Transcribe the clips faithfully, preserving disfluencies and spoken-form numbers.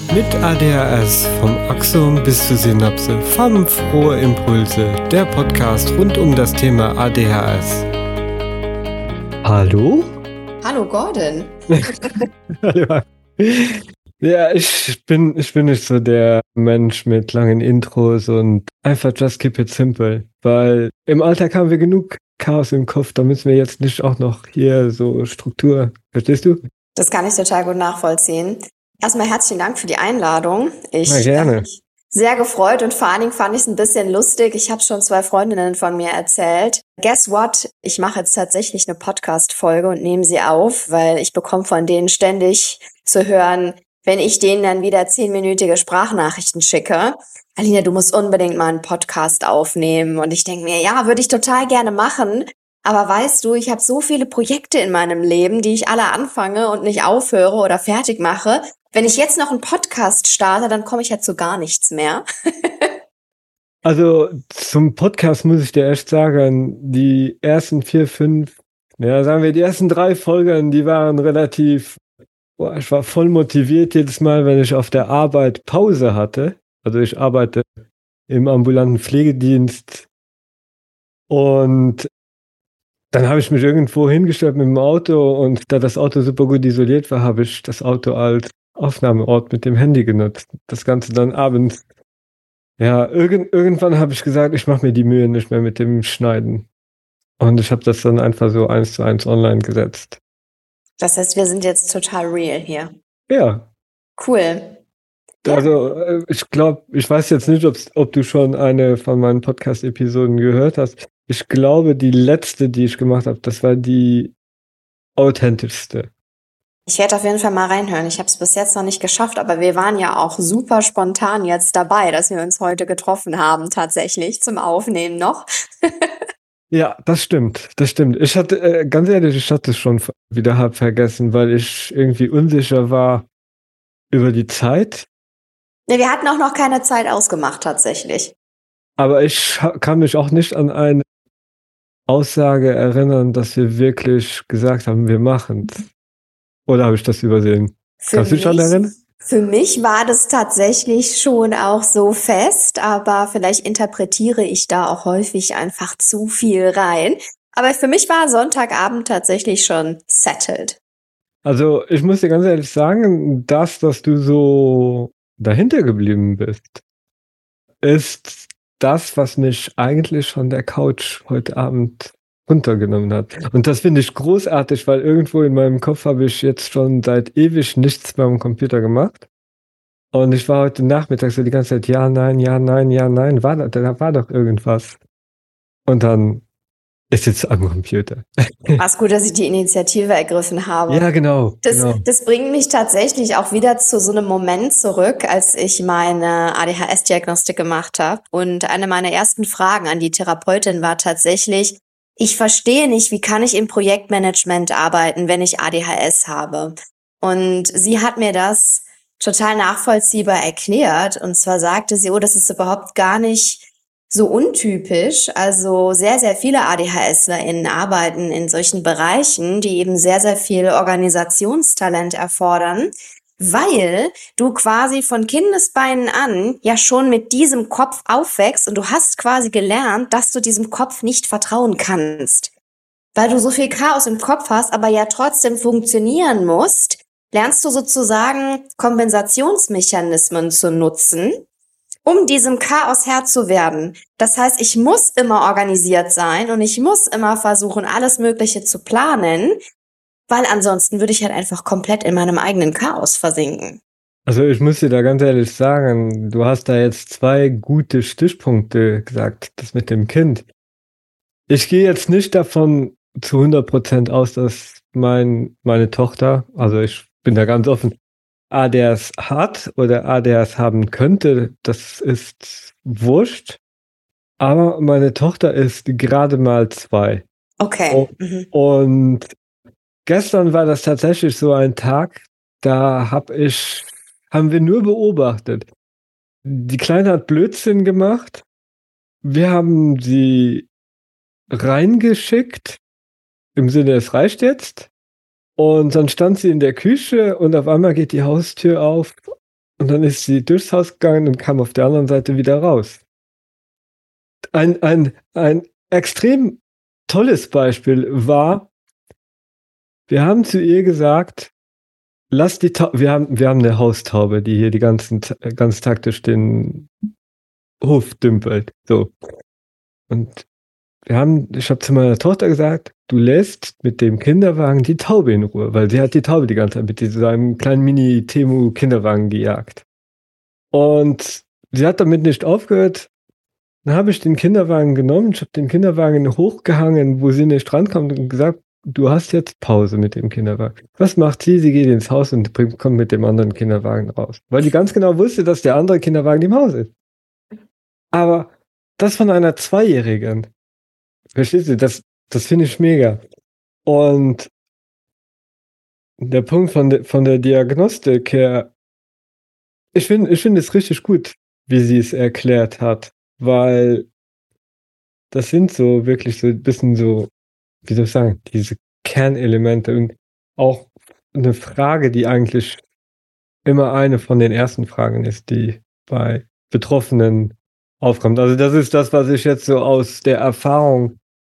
Mit A D H S vom Axon bis zur Synapse, farbenfrohe Impulse, der Podcast rund um das Thema A D H S. Hallo? Hallo Gordon. Hallo. Ja, ich bin, ich bin nicht so der Mensch mit langen Intros und einfach just keep it simple, weil im Alltag haben wir genug Chaos im Kopf, da müssen wir jetzt nicht auch noch hier so Struktur, verstehst du? Das kann ich total gut nachvollziehen. Erstmal herzlichen Dank für die Einladung. Ich Na, gerne. habe mich sehr gefreut und vor allen Dingen fand ich es ein bisschen lustig. Ich habe schon zwei Freundinnen von mir erzählt. Guess what? Ich mache jetzt tatsächlich eine Podcast-Folge und nehme sie auf, weil ich bekomme von denen ständig zu hören, wenn ich denen dann wieder zehnminütige Sprachnachrichten schicke. Alina, du musst unbedingt mal einen Podcast aufnehmen. Und ich denke mir, ja, würde ich total gerne machen. Aber weißt du, ich habe so viele Projekte in meinem Leben, die ich alle anfange und nicht aufhöre oder fertig mache. Wenn ich jetzt noch einen Podcast starte, dann komme ich ja zu gar nichts mehr. Also zum Podcast muss ich dir echt sagen, die ersten vier, fünf, ja, sagen wir, die ersten drei Folgen, die waren relativ, boah, ich war voll motiviert jedes Mal, wenn ich auf der Arbeit Pause hatte. Also ich arbeite im ambulanten Pflegedienst und dann habe ich mich irgendwo hingestellt mit dem Auto und da das Auto super gut isoliert war, habe ich das Auto als Aufnahmeort mit dem Handy genutzt. Das Ganze dann abends. Ja, irgend, irgendwann habe ich gesagt, ich mache mir die Mühe nicht mehr mit dem Schneiden. Und ich habe das dann einfach so eins zu eins online gesetzt. Das heißt, wir sind jetzt total real hier. Ja. Cool. Also äh, ich glaube, ich weiß jetzt nicht, ob's, ob du schon eine von meinen Podcast-Episoden gehört hast. Ich glaube, die letzte, die ich gemacht habe, das war die authentischste. Ich werde auf jeden Fall mal reinhören. Ich habe es bis jetzt noch nicht geschafft, aber wir waren ja auch super spontan jetzt dabei, dass wir uns heute getroffen haben, tatsächlich zum Aufnehmen noch. Ja, das stimmt, das stimmt. Ich hatte, äh, ganz ehrlich, ich hatte es schon wieder halb vergessen, weil ich irgendwie unsicher war über die Zeit. Ne, wir hatten auch noch keine Zeit ausgemacht, tatsächlich. Aber ich kann mich auch nicht an eine Aussage erinnern, dass wir wirklich gesagt haben, wir machen es. Oder habe ich das übersehen? Für Kannst du dich mich, daran erinnern? Für mich war das tatsächlich schon auch so fest, aber vielleicht interpretiere ich da auch häufig einfach zu viel rein. Aber für mich war Sonntagabend tatsächlich schon settled. Also ich muss dir ganz ehrlich sagen, das, dass du so dahinter geblieben bist, ist das, was mich eigentlich von der Couch heute Abend runtergenommen hat. Und das finde ich großartig, weil irgendwo in meinem Kopf habe ich jetzt schon seit ewig nichts mehr am Computer gemacht. Und ich war heute Nachmittag so die ganze Zeit, ja, nein, ja, nein, ja, nein, war da, da war doch irgendwas. Und dann ist jetzt am Computer. War's gut, dass ich die Initiative ergriffen habe. Ja, genau. Das, genau. das bringt mich tatsächlich auch wieder zu so einem Moment zurück, als ich meine A D H S-Diagnostik gemacht habe. Und eine meiner ersten Fragen an die Therapeutin war tatsächlich, ich verstehe nicht, wie kann ich im Projektmanagement arbeiten, wenn ich A D H S habe? Und sie hat mir das total nachvollziehbar erklärt. Und zwar sagte sie, oh, das ist überhaupt gar nicht so untypisch. Also sehr, sehr viele ADHSlerInnen arbeiten in solchen Bereichen, die eben sehr, sehr viel Organisationstalent erfordern, weil du quasi von Kindesbeinen an ja schon mit diesem Kopf aufwächst und du hast quasi gelernt, dass du diesem Kopf nicht vertrauen kannst. Weil du so viel Chaos im Kopf hast, aber ja trotzdem funktionieren musst, lernst du sozusagen Kompensationsmechanismen zu nutzen, um diesem Chaos Herr zu werden. Das heißt, ich muss immer organisiert sein und ich muss immer versuchen, alles Mögliche zu planen, weil ansonsten würde ich halt einfach komplett in meinem eigenen Chaos versinken. Also ich muss dir da ganz ehrlich sagen, du hast da jetzt zwei gute Stichpunkte gesagt, das mit dem Kind. Ich gehe jetzt nicht davon zu hundert Prozent aus, dass mein, meine Tochter, also ich bin da ganz offen, A D H S hat oder A D H S haben könnte, das ist wurscht. Aber meine Tochter ist gerade mal zwei. Okay. Und, Mhm. und gestern war das tatsächlich so ein Tag, da hab ich, haben wir nur beobachtet. Die Kleine hat Blödsinn gemacht. Wir haben sie reingeschickt, im Sinne, es reicht jetzt. Und dann stand sie in der Küche und auf einmal geht die Haustür auf und dann ist sie durchs Haus gegangen und kam auf der anderen Seite wieder raus. Ein, ein, ein extrem tolles Beispiel war, wir haben zu ihr gesagt, lass die Taube, wir haben, wir haben eine Haustaube, die hier die ganzen, ganz taktisch den Hof dümpelt. So. Und wir haben, ich habe zu meiner Tochter gesagt, du lässt mit dem Kinderwagen die Taube in Ruhe, weil sie hat die Taube die ganze Zeit mit diesem kleinen Mini-Temu-Kinderwagen gejagt. Und sie hat damit nicht aufgehört. Dann habe ich den Kinderwagen genommen, ich habe den Kinderwagen hochgehangen, wo sie nicht rankommt und gesagt, du hast jetzt Pause mit dem Kinderwagen. Was macht sie? Sie geht ins Haus und bringt, kommt mit dem anderen Kinderwagen raus. Weil die ganz genau wusste, dass der andere Kinderwagen im Haus ist. Aber das von einer Zweijährigen. Verstehst du? Das, das finde ich mega. Und der Punkt von, de, von der Diagnostik her, ich finde ich finde es richtig gut, wie sie es erklärt hat. Weil das sind so wirklich so ein bisschen so, wie soll ich sagen, diese Kernelemente und auch eine Frage, die eigentlich immer eine von den ersten Fragen ist, die bei Betroffenen aufkommt. Also das ist das, was ich jetzt so aus der Erfahrung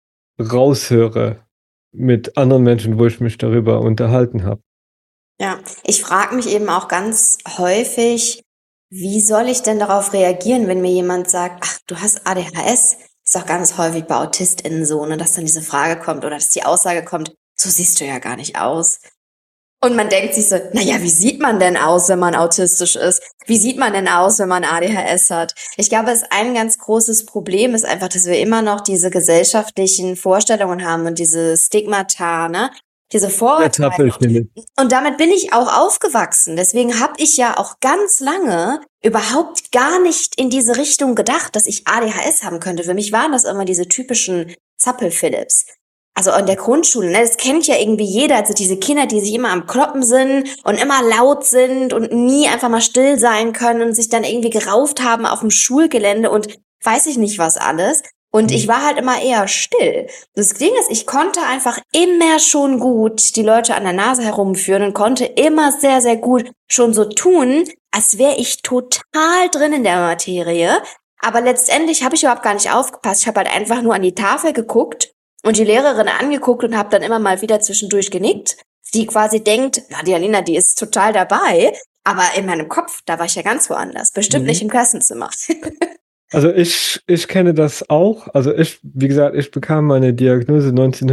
raushöre mit anderen Menschen, wo ich mich darüber unterhalten habe. Ja, ich frage mich eben auch ganz häufig, wie soll ich denn darauf reagieren, wenn mir jemand sagt, ach, du hast A D H S? Ist auch ganz häufig bei AutistInnen so, ne, dass dann diese Frage kommt oder dass die Aussage kommt, so siehst du ja gar nicht aus. Und man denkt sich so, naja, wie sieht man denn aus, wenn man autistisch ist? Wie sieht man denn aus, wenn man A D H S hat? Ich glaube, es ist ein ganz großes Problem ist einfach, dass wir immer noch diese gesellschaftlichen Vorstellungen haben und diese Stigmata, ne? Diese Vorurteile. Und damit bin ich auch aufgewachsen. Deswegen habe ich ja auch ganz lange überhaupt gar nicht in diese Richtung gedacht, dass ich A D H S haben könnte. Für mich waren das immer diese typischen Zappel-Philipps. Also in der Grundschule, ne, das kennt ja irgendwie jeder, also diese Kinder, die sich immer am Kloppen sind und immer laut sind und nie einfach mal still sein können und sich dann irgendwie gerauft haben auf dem Schulgelände und weiß ich nicht was alles. Und ich war halt immer eher still. Das Ding ist, ich konnte einfach immer schon gut die Leute an der Nase herumführen und konnte immer sehr, sehr gut schon so tun, als wäre ich total drin in der Materie. Aber letztendlich habe ich überhaupt gar nicht aufgepasst. Ich habe halt einfach nur an die Tafel geguckt und die Lehrerin angeguckt und habe dann immer mal wieder zwischendurch genickt, die quasi denkt, na, die Alina, die ist total dabei. Aber in meinem Kopf, da war ich ja ganz woanders. Bestimmt mhm. nicht im Klassenzimmer. Also ich, ich kenne das auch. Also ich, wie gesagt, ich bekam meine Diagnose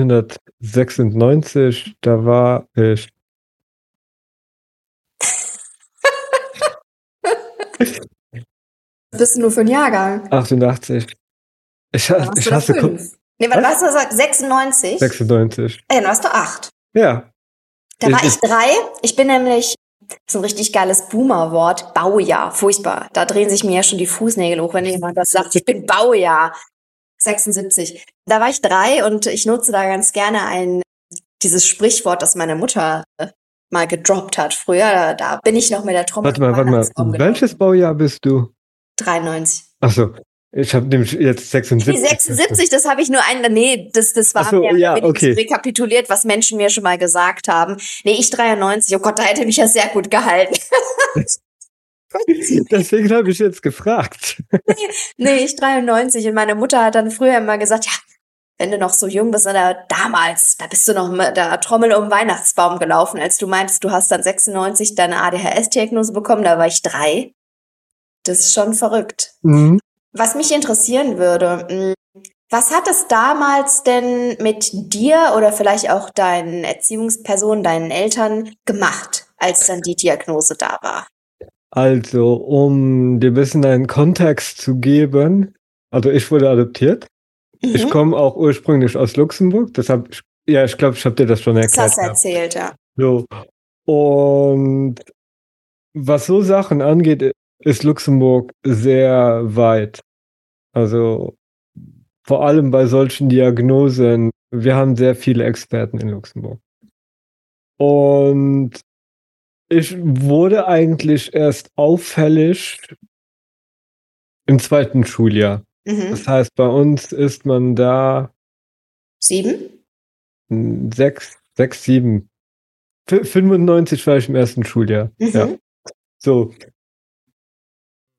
neunzehnhundertsechsundneunzig. Da war ich. Bist du nur für einen Jahrgang? achtundachtzig. Ich, ja, ich hasse fünf. Nee, warte, was hast du gesagt? sechsundneunzig? sechsundneunzig. Ja, dann warst du acht. Ja. Da war ich, ich drei. Ich bin nämlich, das ist ein richtig geiles Boomer-Wort, Baujahr. Furchtbar. Da drehen sich mir ja schon die Fußnägel hoch, wenn jemand das sagt. Ich bin Baujahr. sechsundsiebzig. Da war ich drei und ich nutze da ganz gerne ein, dieses Sprichwort, das meine Mutter mal gedroppt hat früher. Da, da bin ich noch mit der Trommel. Warte mal, warte mal. Welches Baujahr bist du? dreiundneunzig. Ach so. Ich habe nämlich jetzt sechsundsiebzig. Die sechsundsiebzig, das habe ich nur ein, nee, das, das war so, ja, ja, okay. rekapituliert, was Menschen mir schon mal gesagt haben. Nee, ich dreiundneunzig, oh Gott, da hätte mich ja sehr gut gehalten. Deswegen habe ich jetzt gefragt. Nee, nee, ich dreiundneunzig und meine Mutter hat dann früher immer gesagt, ja, wenn du noch so jung bist, oder damals, da bist du noch mit der Trommel um den Weihnachtsbaum gelaufen, als du meintest, du hast dann sechsundneunzig deine A D H S-Diagnose bekommen, da war ich drei. Das ist schon verrückt. Mhm. Was mich interessieren würde, was hat es damals denn mit dir oder vielleicht auch deinen Erziehungspersonen, deinen Eltern gemacht, als dann die Diagnose da war? Also, um dir ein bisschen einen Kontext zu geben, also ich wurde adoptiert. Mhm. Ich komme auch ursprünglich aus Luxemburg, deshalb, ja, ich glaube, ich habe dir das schon erklärt. Das hast du erzählt, ja. So. Und was so Sachen angeht, ist Luxemburg sehr weit. Also vor allem bei solchen Diagnosen, wir haben sehr viele Experten in Luxemburg. Und ich wurde eigentlich erst auffällig im zweiten Schuljahr. Mhm. Das heißt, bei uns ist man da sieben? Sechs, sechs, sieben. fünfundneunzig war ich im ersten Schuljahr. Mhm. Ja. So.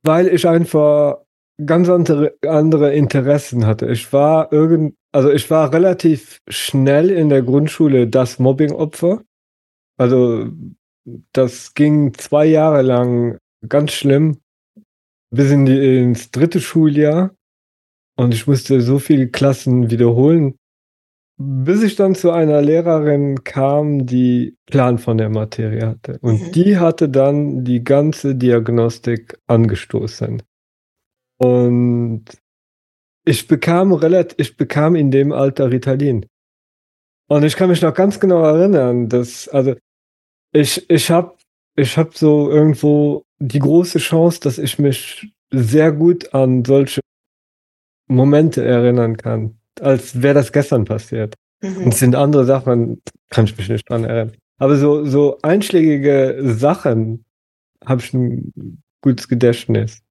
weil ich einfach ganz andere, andere Interessen hatte. Ich war irgend, also ich war relativ schnell in der Grundschule das Mobbing-Opfer. Also das ging zwei Jahre lang ganz schlimm, bis in die, ins dritte Schuljahr. Und ich musste so viele Klassen wiederholen, bis ich dann zu einer Lehrerin kam, die Plan von der Materie hatte. Und Mhm. die hatte dann die ganze Diagnostik angestoßen. Und ich bekam relativ, ich bekam in dem Alter Ritalin. Und ich kann mich noch ganz genau erinnern, dass, also ich, ich habe ich hab so irgendwo die große Chance, dass ich mich sehr gut an solche Momente erinnern kann, als wäre das gestern passiert. Mhm. Und es sind andere Sachen, kann ich mich nicht dran erinnern. Aber so, so einschlägige Sachen habe ich ein gutes Gedächtnis.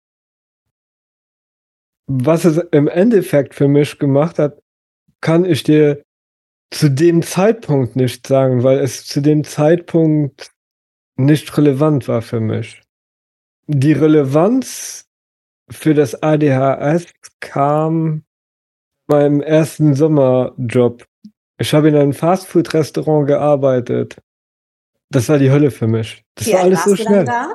Was es im Endeffekt für mich gemacht hat, kann ich dir zu dem Zeitpunkt nicht sagen, weil es zu dem Zeitpunkt nicht relevant war für mich. Die Relevanz für das A D H S kam beim ersten Sommerjob. Ich habe in einem Fastfood-Restaurant gearbeitet. Das war die Hölle für mich. Das Wie war alt alles so warst du dann schnell. da?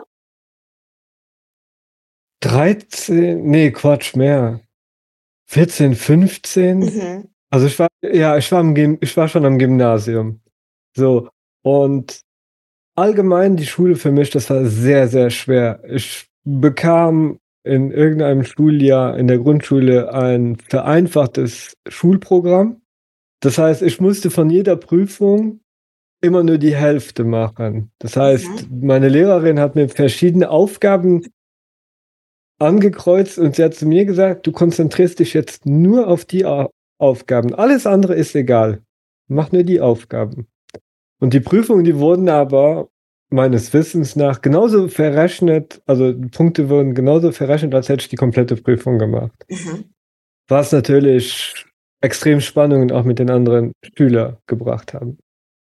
dreizehn, nee, Quatsch, mehr. vierzehn, fünfzehn. Mhm. Also ich war, ja, ich war, im Gym, ich war schon am Gymnasium. So. Und allgemein die Schule für mich, das war sehr, sehr schwer. Ich bekam in irgendeinem Schuljahr in der Grundschule ein vereinfachtes Schulprogramm. Das heißt, ich musste von jeder Prüfung immer nur die Hälfte machen. Das heißt, Mhm. meine Lehrerin hat mir verschiedene Aufgaben angekreuzt und sie hat zu mir gesagt, du konzentrierst dich jetzt nur auf die A- Aufgaben. Alles andere ist egal. Mach nur die Aufgaben. Und die Prüfungen, die wurden aber meines Wissens nach genauso verrechnet, also die Punkte wurden genauso verrechnet, als hätte ich die komplette Prüfung gemacht. Mhm. Was natürlich extrem Spannungen auch mit den anderen Schülern gebracht haben.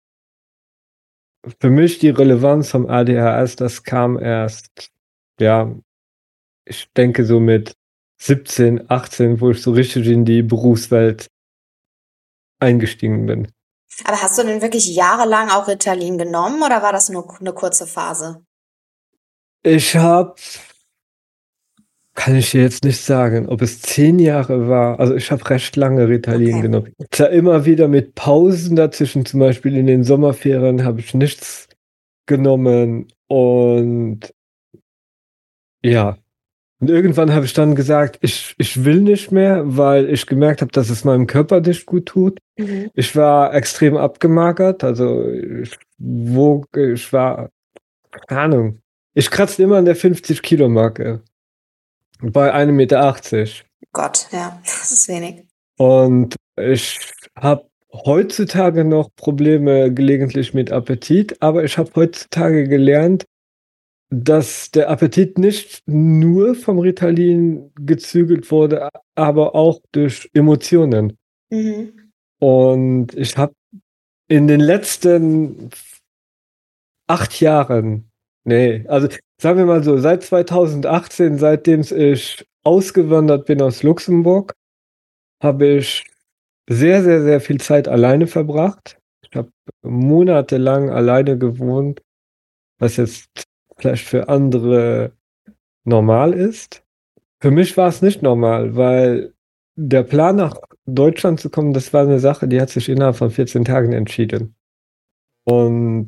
Für mich die Relevanz vom A D H S, das kam erst, ja, ich denke so mit siebzehn, achtzehn, wo ich so richtig in die Berufswelt eingestiegen bin. Aber hast du denn wirklich jahrelang auch Ritalin genommen oder war das nur eine kurze Phase? Ich habe, kann ich dir jetzt nicht sagen, ob es zehn Jahre war. Also ich habe recht lange Ritalin Okay. genommen. Zwar immer wieder mit Pausen dazwischen, zum Beispiel in den Sommerferien habe ich nichts genommen und ja. Und irgendwann habe ich dann gesagt, ich, ich will nicht mehr, weil ich gemerkt habe, dass es meinem Körper nicht gut tut. Mhm. Ich war extrem abgemagert, also ich wog, ich war, keine Ahnung, ich kratzte immer an der fünfzig-Kilo-Marke bei einem Meter achtzig. Gott, ja, das ist wenig. Und ich habe heutzutage noch Probleme gelegentlich mit Appetit, aber ich habe heutzutage gelernt, dass der Appetit nicht nur vom Ritalin gezügelt wurde, aber auch durch Emotionen. Mhm. Und ich habe in den letzten acht Jahren, nee, also sagen wir mal so, seit zweitausendachtzehn, seitdem ich ausgewandert bin aus Luxemburg, habe ich sehr, sehr, sehr viel Zeit alleine verbracht. Ich habe monatelang alleine gewohnt, was jetzt vielleicht für andere normal ist. Für mich war es nicht normal, weil der Plan, nach Deutschland zu kommen, das war eine Sache, die hat sich innerhalb von vierzehn Tagen entschieden. Und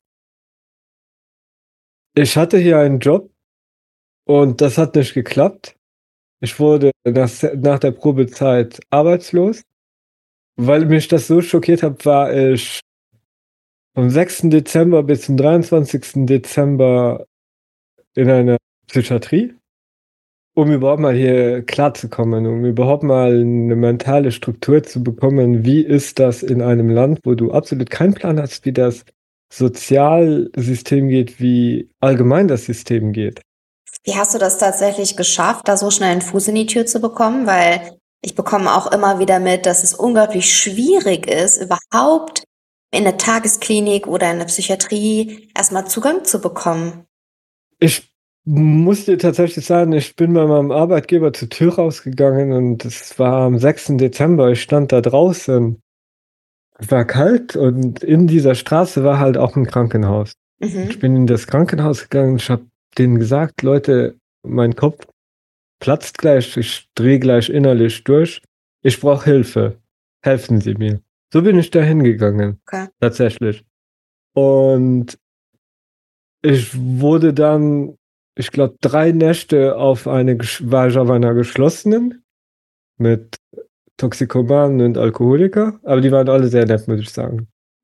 ich hatte hier einen Job und das hat nicht geklappt. Ich wurde nach, nach der Probezeit arbeitslos. Weil mich das so schockiert hat, war ich vom sechsten Dezember bis zum dreiundzwanzigsten Dezember in einer Psychiatrie, um überhaupt mal hier klarzukommen, um überhaupt mal eine mentale Struktur zu bekommen. Wie ist das in einem Land, wo du absolut keinen Plan hast, wie das Sozialsystem geht, wie allgemein das System geht? Wie hast du das tatsächlich geschafft, da so schnell einen Fuß in die Tür zu bekommen? Weil ich bekomme auch immer wieder mit, dass es unglaublich schwierig ist, überhaupt in der Tagesklinik oder in der Psychiatrie erstmal Zugang zu bekommen. Ich muss dir tatsächlich sagen, ich bin bei meinem Arbeitgeber zur Tür rausgegangen und es war am sechsten Dezember. Ich stand da draußen. Es war kalt und in dieser Straße war halt auch ein Krankenhaus. Mhm. Ich bin in das Krankenhaus gegangen. Ich habe denen gesagt, Leute, mein Kopf platzt gleich. Ich drehe gleich innerlich durch. Ich brauche Hilfe. Helfen Sie mir. So bin ich da hingegangen. Okay. Tatsächlich. Und ich wurde dann, ich glaube, drei Nächte auf eine, war ich auf einer geschlossenen mit Toxikomanen und Alkoholiker, aber die waren alle sehr nett, muss ich sagen.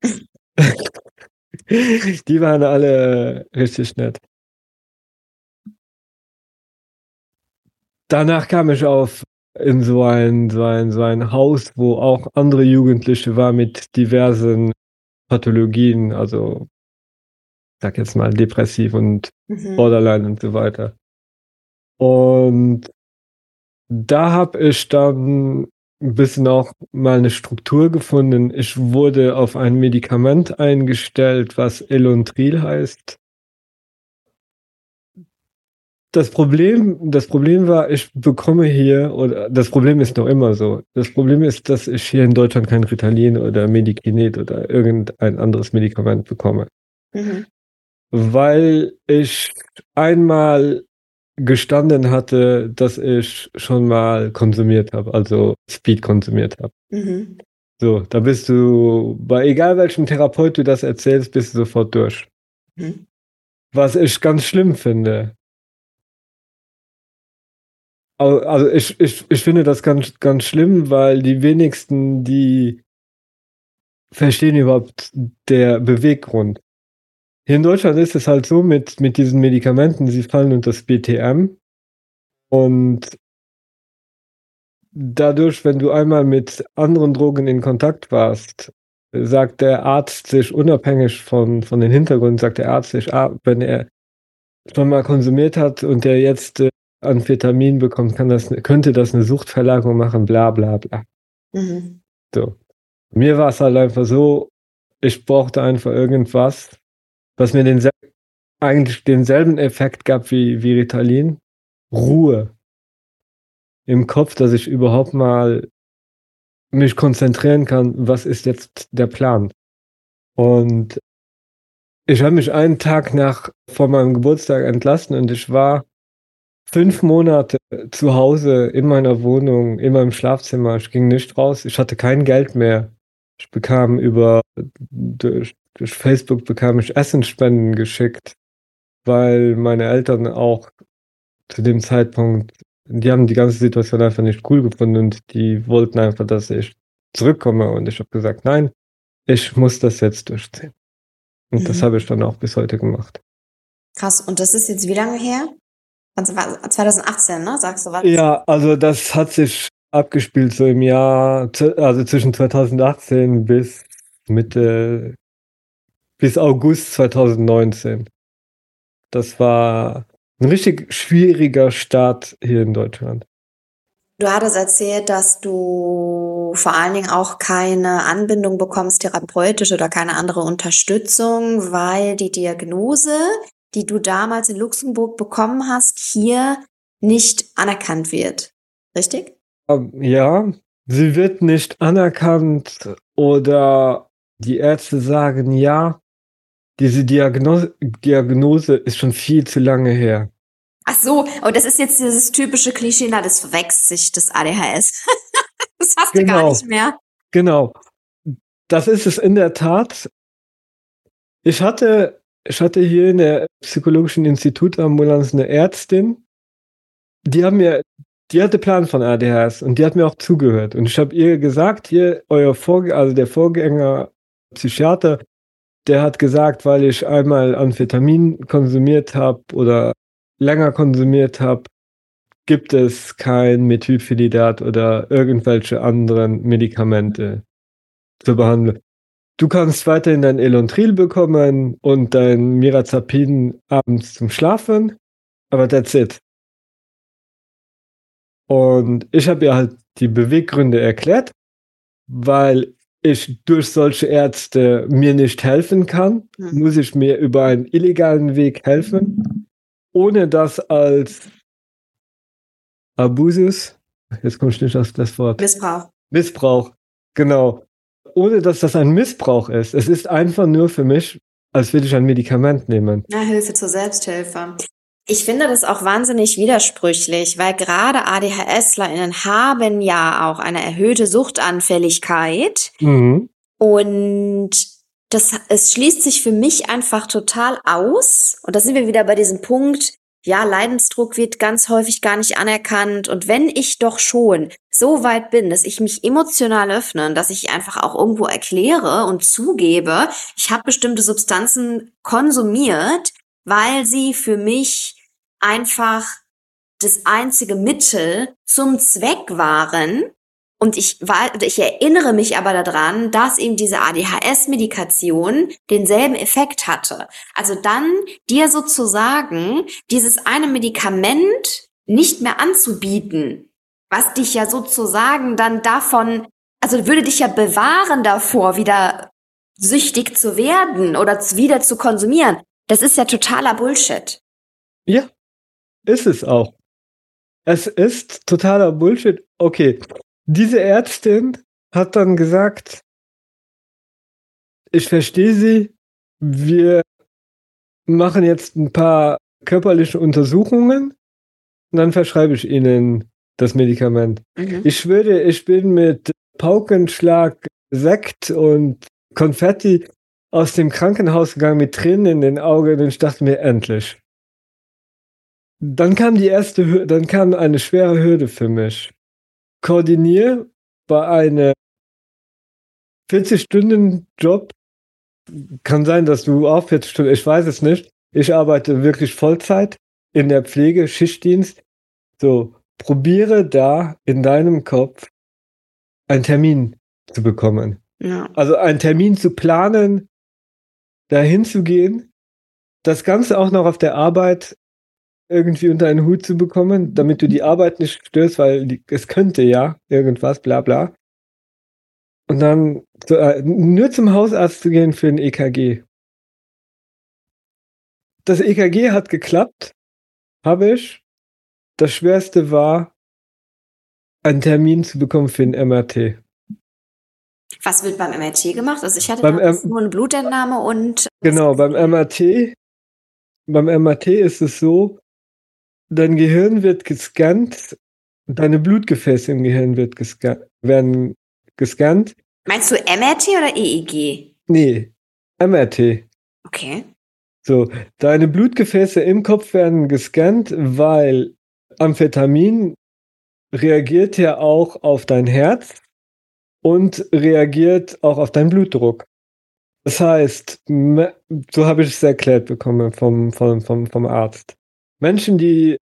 Die waren alle richtig nett. Danach kam ich auf in so ein, so ein, so ein Haus, wo auch andere Jugendliche waren mit diversen Pathologien, also ich sag jetzt mal depressiv und Mhm. Borderline und so weiter. Und da habe ich dann ein bisschen auch mal eine Struktur gefunden. Ich wurde auf ein Medikament eingestellt, was Elontril heißt. Das Problem, das Problem war, ich bekomme hier, oder das Problem ist noch immer so. Das Problem ist, dass ich hier in Deutschland kein Ritalin oder Medikinet oder irgendein anderes Medikament bekomme. Mhm. Weil ich einmal gestanden hatte, dass ich schon mal konsumiert habe, also Speed konsumiert habe. Mhm. So, da bist du, bei egal welchem Therapeut du das erzählst, bist du sofort durch. Mhm. Was ich ganz schlimm finde. Au- Also ich, ich, ich finde das ganz, ganz schlimm, weil die wenigsten, die verstehen überhaupt der Beweggrund. Hier in Deutschland ist es halt so mit, mit diesen Medikamenten, sie fallen unter das B T M und dadurch, wenn du einmal mit anderen Drogen in Kontakt warst, sagt der Arzt sich unabhängig von, von den Hintergründen, sagt der Arzt sich, ah, wenn er schon mal konsumiert hat und der jetzt äh, Amphetamin bekommt, kann das, könnte das eine Suchtverlagerung machen, bla bla bla. Mhm. So. Mir war es halt einfach so, ich brauchte einfach irgendwas, was mir den, eigentlich denselben Effekt gab wie, wie Ritalin. Ruhe im Kopf, dass ich überhaupt mal mich konzentrieren kann, was ist jetzt der Plan. Und ich habe mich einen Tag nach vor meinem Geburtstag entlassen und ich war fünf Monate zu Hause in meiner Wohnung, in meinem Schlafzimmer. Ich ging nicht raus. Ich hatte kein Geld mehr. Ich bekam über durch, durch Facebook bekam ich Essensspenden geschickt, weil meine Eltern auch zu dem Zeitpunkt, die haben die ganze Situation einfach nicht cool gefunden und die wollten einfach, dass ich zurückkomme. Und ich habe gesagt, nein, ich muss das jetzt durchziehen. Und Mhm. das habe ich dann auch bis heute gemacht. Krass. Und das ist jetzt wie lange her? Also war zwanzig achtzehn, ne? Sagst du was? Ja, also das hat sich abgespielt so im Jahr, z- also zwischen zweitausendachtzehn bis Mitte, bis August zweitausendneunzehn. Das war ein richtig schwieriger Start hier in Deutschland. Du hattest erzählt, dass du vor allen Dingen auch keine Anbindung bekommst, therapeutisch oder keine andere Unterstützung, weil die Diagnose, die du damals in Luxemburg bekommen hast, hier nicht anerkannt wird. Richtig? Ähm, Ja, sie wird nicht anerkannt oder die Ärzte sagen, ja, diese Diagnose, Diagnose ist schon viel zu lange her. Ach so, oh, das ist jetzt dieses typische Klischee, na, das verwechselt sich, das A D H S. Das hast du gar Genau, nicht mehr. genau. Das ist es in der Tat. Ich hatte, ich hatte hier in der Psychologischen Institutambulanz eine Ärztin, die haben mir, die hatte Plan von A D H S und die hat mir auch zugehört. Und ich habe ihr gesagt, hier, euer Vorgänger, also der Vorgänger Psychiater, der hat gesagt, weil ich einmal Amphetamin konsumiert habe oder länger konsumiert habe, gibt es kein Methylphenidat oder irgendwelche anderen Medikamente zur Behandlung. Du kannst weiterhin dein Elontril bekommen und dein Mirazapin abends zum Schlafen, aber that's it. Und ich habe ihr halt die Beweggründe erklärt, weil ich durch solche Ärzte mir nicht helfen kann, Hm. muss ich mir über einen illegalen Weg helfen. ohne das als Abusus, jetzt kommt nicht auf das Wort. Missbrauch. Missbrauch, genau. Ohne dass das ein Missbrauch ist. Es ist einfach nur für mich, als würde ich ein Medikament nehmen. Na, Hilfe zur Selbsthilfe. Ich finde das auch wahnsinnig widersprüchlich, weil gerade ADHSlerInnen haben ja auch eine erhöhte Suchtanfälligkeit. Mhm. Und das, es schließt sich für mich einfach total aus. Und da sind wir wieder bei diesem Punkt, ja, Leidensdruck wird ganz häufig gar nicht anerkannt. Und wenn ich doch schon so weit bin, dass ich mich emotional öffne, dass ich einfach auch irgendwo erkläre und zugebe, ich habe bestimmte Substanzen konsumiert, weil sie für mich einfach das einzige Mittel zum Zweck waren. Und ich war, ich erinnere mich aber daran, dass eben diese A D H S-Medikation denselben Effekt hatte. Also dann dir sozusagen dieses eine Medikament nicht mehr anzubieten, was dich ja sozusagen dann davon, also würde dich ja bewahren davor, wieder süchtig zu werden oder wieder zu konsumieren. Das ist ja totaler Bullshit. Ja, ist es auch. Es ist totaler Bullshit. Okay. Diese Ärztin hat dann gesagt, ich verstehe Sie, wir machen jetzt ein paar körperliche Untersuchungen und dann verschreibe ich Ihnen das Medikament. Mhm. Ich schwöre, ich bin mit Paukenschlag, Sekt und Konfetti aus dem Krankenhaus gegangen mit Tränen in den Augen und ich dachte mir, endlich. Dann kam die erste, Hür- dann kam eine schwere Hürde für mich. Koordiniere bei einem vierzig-Stunden-Job. Kann sein, dass du auch vierzig Stunden, ich weiß es nicht. Ich arbeite wirklich Vollzeit in der Pflege, Schichtdienst. So, probiere da in deinem Kopf einen Termin zu bekommen. Ja. Also einen Termin zu planen, dahin zu gehen, das Ganze auch noch auf der Arbeit irgendwie unter einen Hut zu bekommen, damit du die Arbeit nicht störst, weil die, es könnte ja irgendwas, bla bla. Und dann zu, äh, nur zum Hausarzt zu gehen für ein E K G. Das E K G hat geklappt, habe ich. Das Schwerste war, einen Termin zu bekommen für ein M R T. Was wird beim M R T gemacht? Also ich hatte Beim damals M- nur eine Blutentnahme und... Genau, beim M R T, beim M R T ist es so, dein Gehirn wird gescannt, deine Blutgefäße im Gehirn wird gesca- werden gescannt. Meinst du M R T oder E E G? Nee, M R T. Okay. So, deine Blutgefäße im Kopf werden gescannt, weil Amphetamin reagiert ja auch auf dein Herz und reagiert auch auf deinen Blutdruck. Das heißt, me- so habe ich es erklärt bekommen vom, vom, vom, vom Arzt. Menschen, die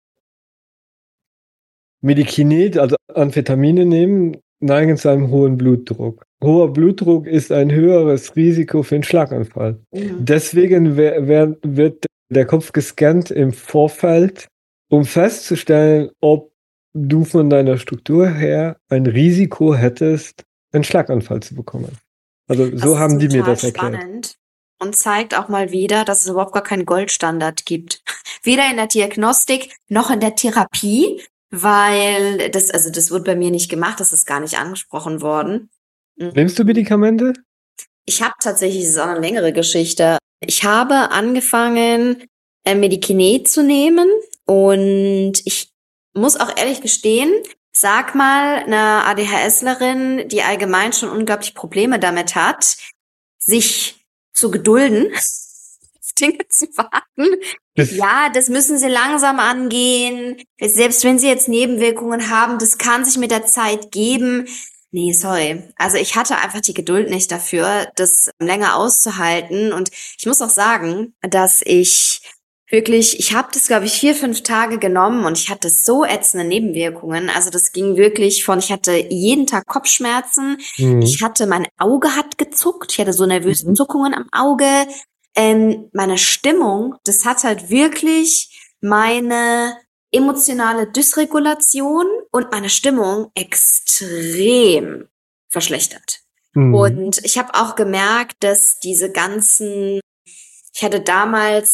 Medikinet, also Amphetamine nehmen, neigen zu einem hohen Blutdruck. Hoher Blutdruck ist ein höheres Risiko für einen Schlaganfall. Mhm. Deswegen wer, wer, wird der Kopf gescannt im Vorfeld, um festzustellen, ob du von deiner Struktur her ein Risiko hättest, einen Schlaganfall zu bekommen. Also so Das haben ist die mir total das erklärt. spannend und zeigt auch mal wieder, dass es überhaupt gar keinen Goldstandard gibt. Weder in der Diagnostik noch in der Therapie, weil das, also das wird bei mir nicht gemacht, das ist gar nicht angesprochen worden. Nimmst du Medikamente? Ich habe tatsächlich, das ist auch eine längere Geschichte. Ich habe angefangen, äh, Medikinet zu nehmen und ich muss auch ehrlich gestehen, sag mal eine ADHSlerin, die allgemein schon unglaublich Probleme damit hat, sich zu gedulden, auf Dinge zu warten. Das- Ja, das müssen sie langsam angehen. Selbst wenn sie jetzt Nebenwirkungen haben, das kann sich mit der Zeit geben. Nee, sorry. Also ich hatte einfach die Geduld nicht dafür, das länger auszuhalten. Und ich muss auch sagen, dass ich wirklich, ich habe das, glaube ich, vier, fünf Tage genommen und ich hatte so ätzende Nebenwirkungen. Also das ging wirklich von, ich hatte jeden Tag Kopfschmerzen. Mhm. Ich hatte, mein Auge hat gezuckt. Ich hatte so nervöse Mhm. Zuckungen am Auge. Ähm, meine Stimmung, das hat halt wirklich meine emotionale Dysregulation und meine Stimmung extrem verschlechtert. Mhm. Und ich habe auch gemerkt, dass diese ganzen, ich hatte damals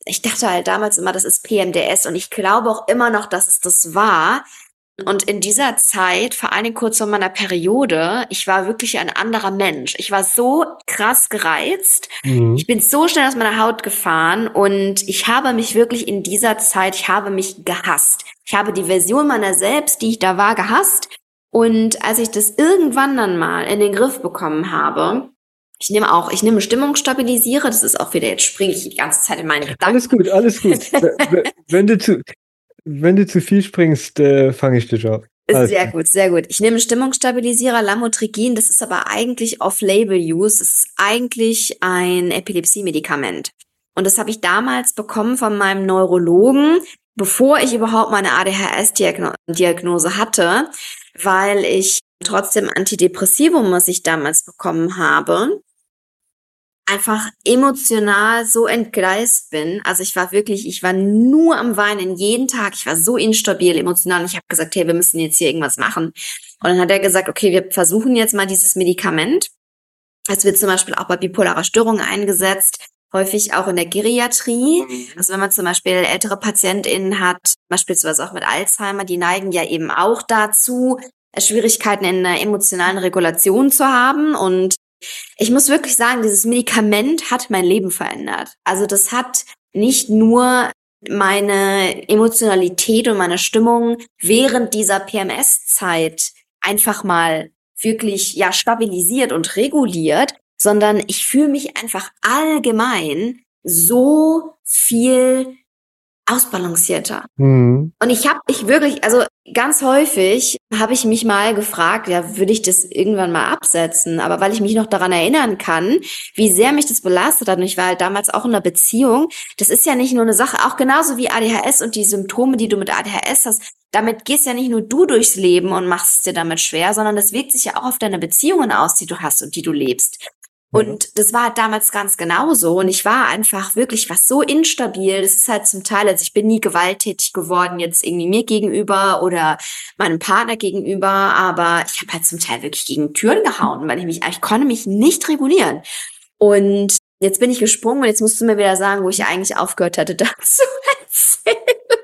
ich dachte halt damals immer, das ist P M D S und ich glaube auch immer noch, dass es das war. Und in dieser Zeit, vor allen Dingen kurz vor meiner Periode, ich war wirklich ein anderer Mensch. Ich war so krass gereizt. Mhm. Ich bin so schnell aus meiner Haut gefahren und ich habe mich wirklich in dieser Zeit, ich habe mich gehasst. Ich habe die Version meiner selbst, die ich da war, gehasst. Und als ich das irgendwann dann mal in den Griff bekommen habe, ich nehme auch, ich nehme Stimmungsstabilisierer, das ist auch wieder, jetzt springe ich die ganze Zeit in meine Gedanken. Alles gut, alles gut. Wenn du zu, wenn du zu viel springst, äh, fange ich dich auf. Alles Sehr gut, sehr gut. Ich nehme Stimmungsstabilisierer, Lamotrigin, das ist aber eigentlich Off-Label-Use, das ist eigentlich ein Epilepsie-Medikament. Und das habe ich damals bekommen von meinem Neurologen, bevor ich überhaupt meine A D H S-Diagnose hatte, weil ich trotzdem Antidepressivum, was ich damals bekommen habe, einfach emotional so entgleist bin. Also ich war wirklich, ich war nur am Weinen jeden Tag. Ich war so instabil emotional und ich habe gesagt, hey, wir müssen jetzt hier irgendwas machen. Und dann hat er gesagt, okay, wir versuchen jetzt mal dieses Medikament. Es wird zum Beispiel auch bei bipolarer Störung eingesetzt, häufig auch in der Geriatrie. Also wenn man zum Beispiel ältere PatientInnen hat, beispielsweise auch mit Alzheimer, die neigen ja eben auch dazu, Schwierigkeiten in der emotionalen Regulation zu haben. Und ich muss wirklich sagen, dieses Medikament hat mein Leben verändert. Also das hat nicht nur meine Emotionalität und meine Stimmung während dieser P M S-Zeit einfach mal wirklich ja stabilisiert und reguliert, sondern ich fühle mich einfach allgemein so viel ausbalancierter. Mhm. Und ich habe ich wirklich, also ganz häufig habe ich mich mal gefragt, ja, würde ich das irgendwann mal absetzen? Aber weil ich mich noch daran erinnern kann, wie sehr mich das belastet hat, und ich war halt damals auch in einer Beziehung, das ist ja nicht nur eine Sache, auch genauso wie A D H S und die Symptome, die du mit A D H S hast, damit gehst ja nicht nur du durchs Leben und machst es dir damit schwer, sondern das wirkt sich ja auch auf deine Beziehungen aus, die du hast und die du lebst. Und das war halt damals ganz genauso. Und ich war einfach wirklich was so instabil. Das ist halt zum Teil, also ich bin nie gewalttätig geworden, jetzt irgendwie mir gegenüber oder meinem Partner gegenüber. Aber ich habe halt zum Teil wirklich gegen Türen gehauen, weil ich mich, ich konnte mich nicht regulieren. Und jetzt bin ich gesprungen und jetzt musst du mir wieder sagen, wo ich eigentlich aufgehört hatte, dazu erzählen.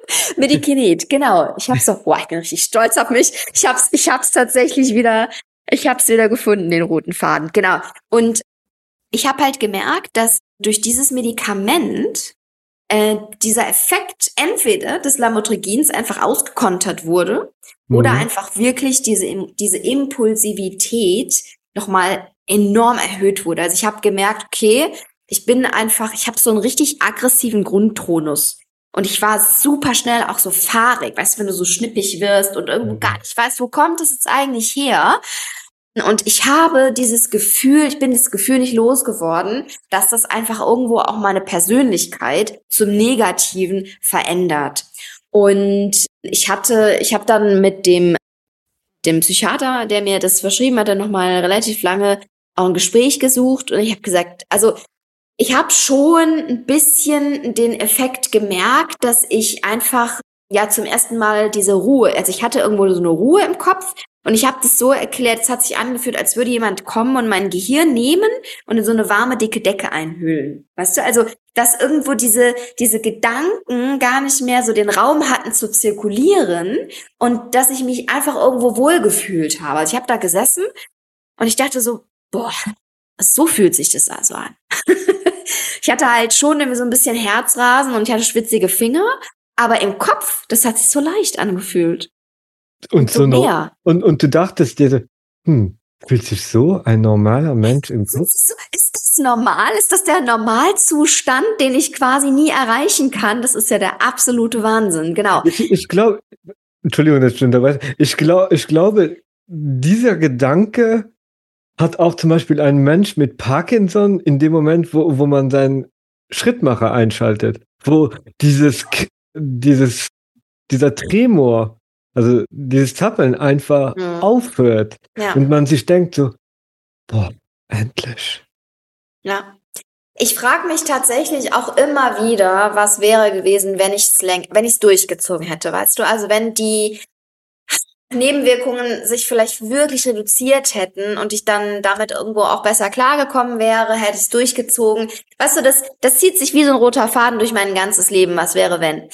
Medikinet, genau. Ich habe so, boah, ich bin richtig stolz auf mich. Ich hab's, ich hab's tatsächlich wieder, ich hab's wieder gefunden, den roten Faden. Genau. Und ich habe halt gemerkt, dass durch dieses Medikament äh, dieser Effekt entweder des Lamotrigins einfach ausgekontert wurde mhm. oder einfach wirklich diese diese Impulsivität nochmal enorm erhöht wurde. Also ich habe gemerkt, okay, ich bin einfach, ich habe so einen richtig aggressiven Grundtonus. Und ich war super schnell auch so fahrig, weißt du, wenn du so schnippig wirst und irgendwo gar nicht weißt, wo kommt das jetzt eigentlich her? Und ich habe dieses Gefühl, ich bin das Gefühl nicht losgeworden, dass das einfach irgendwo auch meine Persönlichkeit zum Negativen verändert. Und ich hatte, ich habe dann mit dem dem Psychiater, der mir das verschrieben hatte, nochmal relativ lange auch ein Gespräch gesucht. Und ich habe gesagt, also ich habe schon ein bisschen den Effekt gemerkt, dass ich einfach ja zum ersten Mal diese Ruhe, also ich hatte irgendwo so eine Ruhe im Kopf. Und ich habe das so erklärt, es hat sich angefühlt, als würde jemand kommen und mein Gehirn nehmen und in so eine warme, dicke Decke einhüllen. Weißt du, also, dass irgendwo diese diese Gedanken gar nicht mehr so den Raum hatten zu zirkulieren und dass ich mich einfach irgendwo wohlgefühlt habe. Also ich habe da gesessen und ich dachte so, boah, so fühlt sich das also an. Ich hatte halt schon irgendwie so ein bisschen Herzrasen und ich hatte schwitzige Finger, aber im Kopf, das hat sich so leicht angefühlt. Und, und so no, und und du dachtest dir, hm, fühlt sich so ein normaler Mensch im Kopf? Ist das normal? Ist das der Normalzustand, den ich quasi nie erreichen kann? Das ist ja der absolute Wahnsinn, genau. Ich, ich glaube, Entschuldigung, dass ich unterbreche. Ich glaube, ich glaube, dieser Gedanke hat auch zum Beispiel ein Mensch mit Parkinson in dem Moment, wo wo man seinen Schrittmacher einschaltet, wo dieses dieses dieser Tremor, also dieses Zappeln einfach mhm. aufhört ja. und man sich denkt so, boah, endlich. Ja. Ich frage mich tatsächlich auch immer wieder, was wäre gewesen, wenn ich es wenn ich es durchgezogen hätte, weißt du? Also wenn die Nebenwirkungen sich vielleicht wirklich reduziert hätten und ich dann damit irgendwo auch besser klargekommen wäre, hätte ich es durchgezogen. Weißt du, das, das zieht sich wie so ein roter Faden durch mein ganzes Leben. Was wäre, wenn?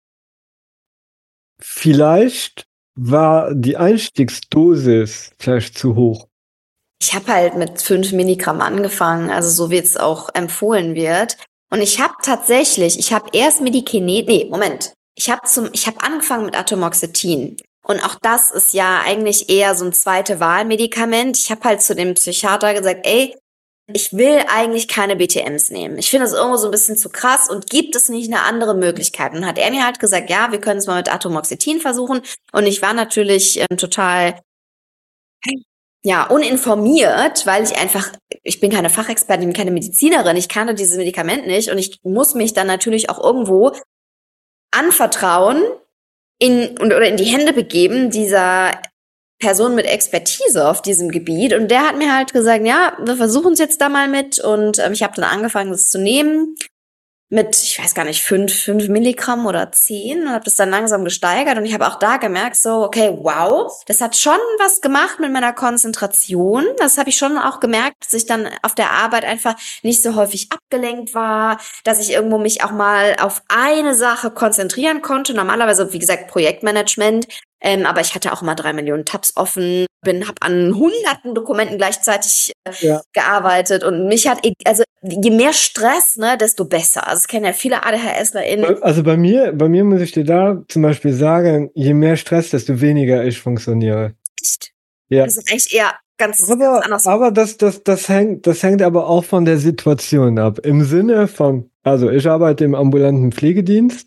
Vielleicht war die Einstiegsdosis vielleicht zu hoch. Ich habe halt mit fünf Milligramm angefangen, also so wie es auch empfohlen wird. Und ich habe tatsächlich, ich habe erst Medikinet, nee, Moment. Ich habe zum, ich habe angefangen mit Atomoxetin. Und auch das ist ja eigentlich eher so ein zweite Wahlmedikament. Ich habe halt zu dem Psychiater gesagt, ey, ich will eigentlich keine B T Ms nehmen. Ich finde das irgendwo so ein bisschen zu krass und gibt es nicht eine andere Möglichkeit? Und hat er mir halt gesagt, ja, wir können es mal mit Atomoxetin versuchen. Und ich war natürlich ähm, total, ja, uninformiert, weil ich einfach, ich bin keine Fachexpertin, ich bin keine Medizinerin, ich kannte dieses Medikament nicht und ich muss mich dann natürlich auch irgendwo anvertrauen in, und, oder in die Hände begeben dieser Person mit Expertise auf diesem Gebiet. Und der hat mir halt gesagt, ja, wir versuchen es jetzt da mal mit. Und ähm, ich habe dann angefangen, das zu nehmen mit, ich weiß gar nicht, fünf, fünf Milligramm oder zehn und habe das dann langsam gesteigert. Und ich habe auch da gemerkt, so, okay, wow, das hat schon was gemacht mit meiner Konzentration. Das habe ich schon auch gemerkt, dass ich dann auf der Arbeit einfach nicht so häufig abgelenkt war, dass ich irgendwo mich auch mal auf eine Sache konzentrieren konnte. Normalerweise, wie gesagt, Projektmanagement. Ähm, aber ich hatte auch mal drei Millionen Tabs offen, bin, habe an hunderten Dokumenten gleichzeitig äh, ja. gearbeitet und mich hat, also je mehr Stress, ne, desto besser. Also es kennen ja viele ADHSlerInnen. Also bei mir, bei mir muss ich dir da zum Beispiel sagen, je mehr Stress, desto weniger ich funktioniere. Echt? Ja. Das ist eigentlich eher ganz, aber, ganz anders. Aber das, das, das hängt, das hängt aber auch von der Situation ab. Im Sinne von, also ich arbeite im ambulanten Pflegedienst.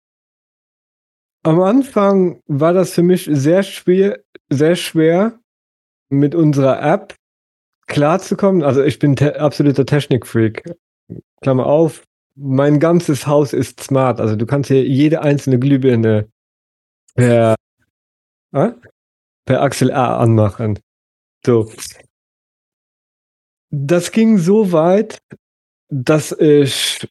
Am Anfang war das für mich sehr schwer, sehr schwer, mit unserer App klarzukommen. Also ich bin te- absoluter Technikfreak. Klammer auf, mein ganzes Haus ist smart. Also du kannst hier jede einzelne Glühbirne per, äh, per Axel A anmachen. So. Das ging so weit, dass ich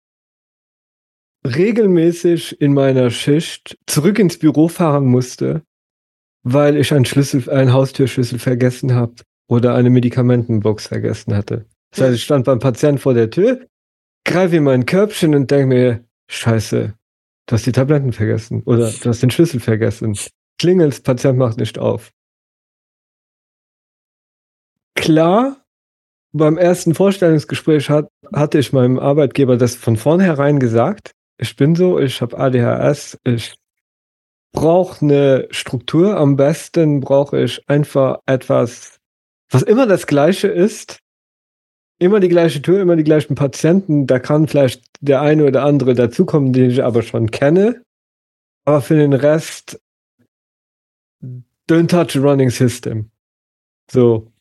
regelmäßig in meiner Schicht zurück ins Büro fahren musste, weil ich einen Schlüssel, einen Haustürschlüssel vergessen habe oder eine Medikamentenbox vergessen hatte. Das heißt, ich stand beim Patienten vor der Tür, greife in mein Körbchen und denke mir, Scheiße, du hast die Tabletten vergessen oder du hast den Schlüssel vergessen. Klingelt, Patient macht nicht auf. Klar, beim ersten Vorstellungsgespräch hat, hatte ich meinem Arbeitgeber das von vornherein gesagt. Ich bin so, ich habe A D H S, ich brauche eine Struktur. Am besten brauche ich einfach etwas, was immer das Gleiche ist. Immer die gleiche Tür, immer die gleichen Patienten. Da kann vielleicht der eine oder andere dazukommen, den ich aber schon kenne. Aber für den Rest, don't touch a running system. So.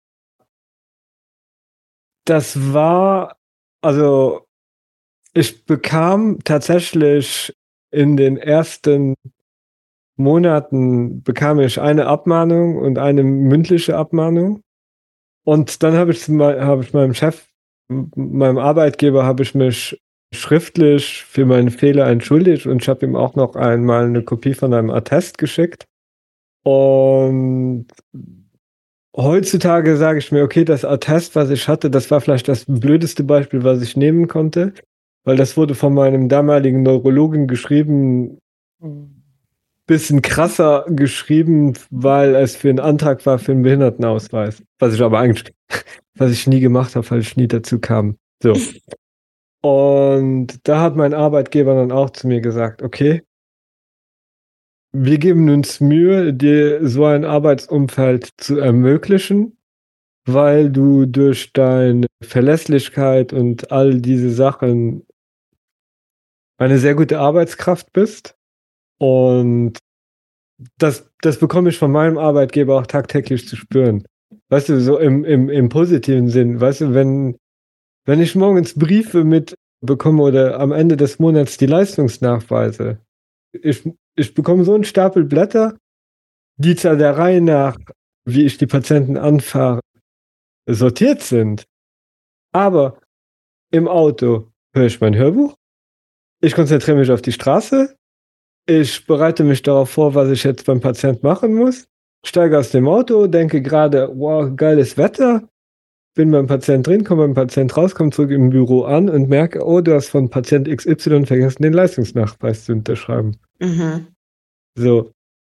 Das war, also ich bekam tatsächlich in den ersten Monaten bekam ich eine Abmahnung und eine mündliche Abmahnung. Und dann habe ich, hab ich meinem Chef, meinem Arbeitgeber, habe ich mich schriftlich für meinen Fehler entschuldigt und ich habe ihm auch noch einmal eine Kopie von einem Attest geschickt. Und heutzutage sage ich mir, okay, das Attest, was ich hatte, das war vielleicht das blödeste Beispiel, was ich nehmen konnte, weil das wurde von meinem damaligen Neurologen geschrieben, bisschen krasser geschrieben, weil es für einen Antrag war für einen Behindertenausweis. Was ich aber eigentlich, was ich nie gemacht habe, weil ich nie dazu kam. So. Und da hat mein Arbeitgeber dann auch zu mir gesagt, okay, wir geben uns Mühe, dir so ein Arbeitsumfeld zu ermöglichen, weil du durch deine Verlässlichkeit und all diese Sachen eine sehr gute Arbeitskraft bist. Und das, das bekomme ich von meinem Arbeitgeber auch tagtäglich zu spüren. Weißt du, so im, im, im positiven Sinn. Weißt du, wenn, wenn ich morgens Briefe mitbekomme oder am Ende des Monats die Leistungsnachweise, ich, ich bekomme so einen Stapel Blätter, die zwar der Reihe nach, wie ich die Patienten anfahre, sortiert sind, aber im Auto höre ich mein Hörbuch, ich konzentriere mich auf die Straße, ich bereite mich darauf vor, was ich jetzt beim Patient machen muss, steige aus dem Auto, denke gerade, wow, geiles Wetter, bin beim Patient drin, komme beim Patient raus, komme zurück im Büro an und merke, oh, du hast von Patient X Y vergessen, den Leistungsnachweis zu unterschreiben. Mhm. So.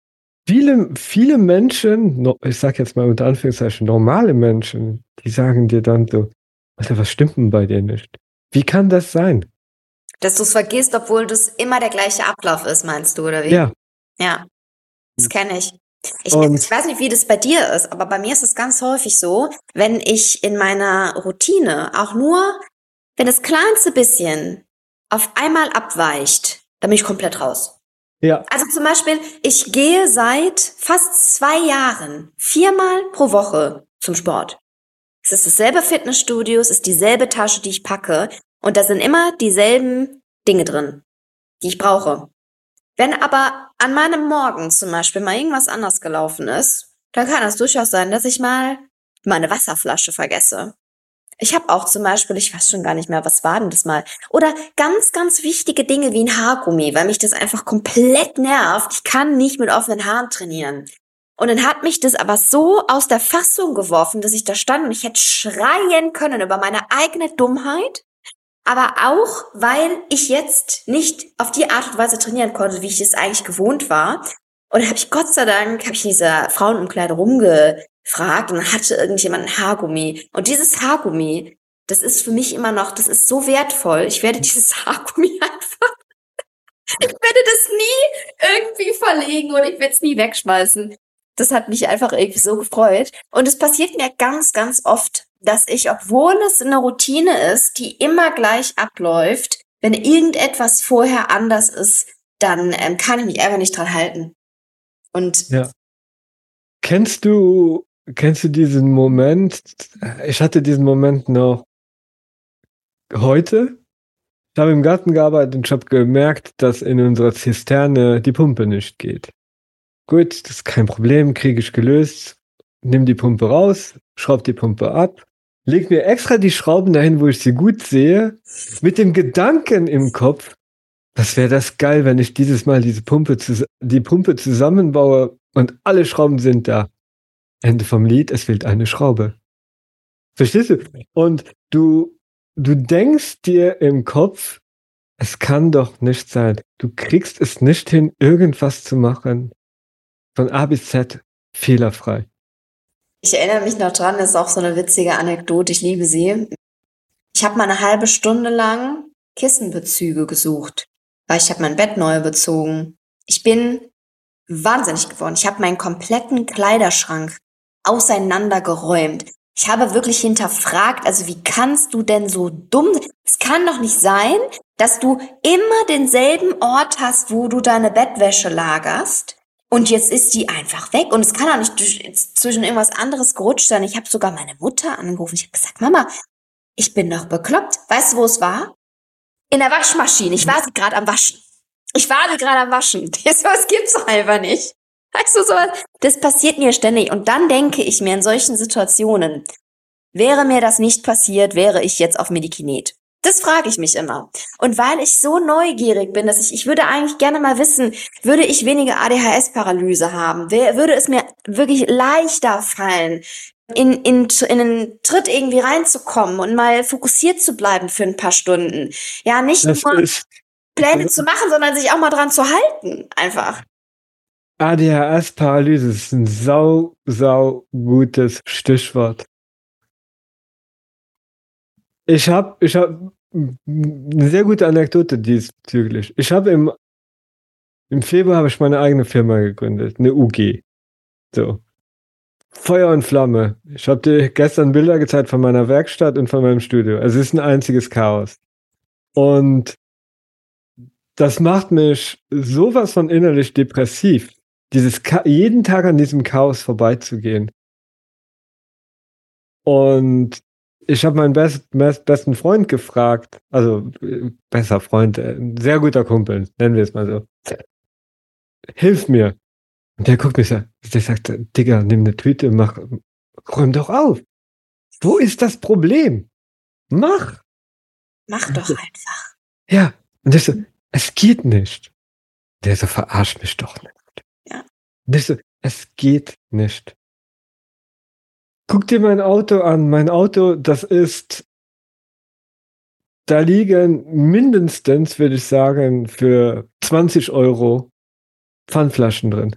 Viele, viele Menschen, ich sag jetzt mal unter Anführungszeichen normale Menschen, die sagen dir dann so, Alter, was stimmt denn bei dir nicht? Wie kann das sein? Dass du es vergisst, obwohl das immer der gleiche Ablauf ist, meinst du, oder wie? Ja. Ja, das kenne ich. Ich, Und ich weiß nicht, wie das bei dir ist, aber bei mir ist es ganz häufig so, wenn ich in meiner Routine auch nur, wenn das kleinste bisschen auf einmal abweicht, dann bin ich komplett raus. ja, Also zum Beispiel, ich gehe seit fast zwei Jahren viermal pro Woche zum Sport. Es ist dasselbe Fitnessstudio, es ist dieselbe Tasche, die ich packe und da sind immer dieselben Dinge drin, die ich brauche. Wenn aber an meinem Morgen zum Beispiel mal irgendwas anders gelaufen ist, dann kann es durchaus sein, dass ich mal meine Wasserflasche vergesse. Ich habe auch zum Beispiel, ich weiß schon gar nicht mehr, was war denn das mal? Oder ganz, ganz wichtige Dinge wie ein Haargummi, weil mich das einfach komplett nervt. Ich kann nicht mit offenen Haaren trainieren. Und dann hat mich das aber so aus der Fassung geworfen, dass ich da stand und ich hätte schreien können über meine eigene Dummheit. Aber auch, weil ich jetzt nicht auf die Art und Weise trainieren konnte, wie ich es eigentlich gewohnt war. Und dann habe ich Gott sei Dank, habe ich in dieser Frauenumkleide rumgefragt und dann hatte irgendjemand ein Haargummi. Und dieses Haargummi, das ist für mich immer noch, das ist so wertvoll. Ich werde dieses Haargummi einfach, ich werde das nie irgendwie verlegen und ich werde es nie wegschmeißen. Das hat mich einfach irgendwie so gefreut. Und es passiert mir ganz, ganz oft, dass ich, obwohl es eine Routine ist, die immer gleich abläuft, wenn irgendetwas vorher anders ist, dann ähm, kann ich mich einfach nicht dran halten. Und ja. Kennst du, kennst du diesen Moment? Ich hatte diesen Moment noch heute. Ich habe im Garten gearbeitet und ich habe gemerkt, dass in unserer Zisterne die Pumpe nicht geht. Gut, das ist kein Problem, kriege ich gelöst. Nimm die Pumpe raus, schraub die Pumpe ab, leg mir extra die Schrauben dahin, wo ich sie gut sehe, mit dem Gedanken im Kopf, was wäre das geil, wenn ich dieses Mal diese Pumpe zus- die Pumpe zusammenbaue und alle Schrauben sind da. Ende vom Lied, es fehlt eine Schraube. Verstehst du? Und du, du denkst dir im Kopf, es kann doch nicht sein. Du kriegst es nicht hin, irgendwas zu machen, von A bis Z fehlerfrei. ich erinnere mich noch dran, das ist auch so eine witzige Anekdote, ich liebe sie. Ich habe mal eine halbe Stunde lang Kissenbezüge gesucht, weil ich habe mein Bett neu bezogen. Ich bin wahnsinnig geworden. Ich habe meinen kompletten Kleiderschrank auseinandergeräumt. Ich habe wirklich hinterfragt, also wie kannst du denn so dumm sein? Es kann doch nicht sein, dass du immer denselben Ort hast, wo du deine Bettwäsche lagerst. Und jetzt ist die einfach weg. Und es kann auch nicht durch- zwischen irgendwas anderes gerutscht sein. Ich habe sogar meine Mutter angerufen. Ich habe gesagt, Mama, ich bin doch bekloppt. Weißt du, wo es war? In der Waschmaschine. Ich war sie gerade am Waschen. Ich war sie gerade am Waschen. Das gibt's doch einfach nicht. Weißt du, sowas? Das passiert mir ständig. Und dann denke ich mir in solchen Situationen, wäre mir das nicht passiert, wäre ich jetzt auf Medikinet. Das frage ich mich immer. Und weil ich so neugierig bin, dass ich, ich würde eigentlich gerne mal wissen, würde ich weniger A D H S-Paralyse haben? Wer, würde es mir wirklich leichter fallen, in, in, in einen Tritt irgendwie reinzukommen und mal fokussiert zu bleiben für ein paar Stunden? Ja, nicht Das nur ist Pläne zu machen, sondern sich auch mal dran zu halten. Einfach. A D H S-Paralyse ist ein sau, sau gutes Stichwort. Ich habe ich hab eine sehr gute Anekdote diesbezüglich. Ich habe im, im Februar habe ich meine eigene Firma gegründet, eine U G. So. Feuer und Flamme. Ich habe dir gestern Bilder gezeigt von meiner Werkstatt und von meinem Studio. Es ist ein einziges Chaos. Und das macht mich sowas von innerlich depressiv, dieses Cha- jeden Tag an diesem Chaos vorbeizugehen. Und ich habe meinen best, best, besten Freund gefragt, also äh, besser Freund, äh, ein sehr guter Kumpel, nennen wir es mal so. Hilf mir. Und der guckt mich so, der sagt, Digga, nimm eine Tüte, mach, räum doch auf. Wo ist das Problem? Mach. Mach doch einfach. Ja. Und ich so, es geht nicht. Der so, verarsch mich doch nicht. Ja. Das so, es geht nicht. Guck dir mein Auto an. Mein Auto, das ist, da liegen mindestens, würde ich sagen, für zwanzig Euro Pfandflaschen drin.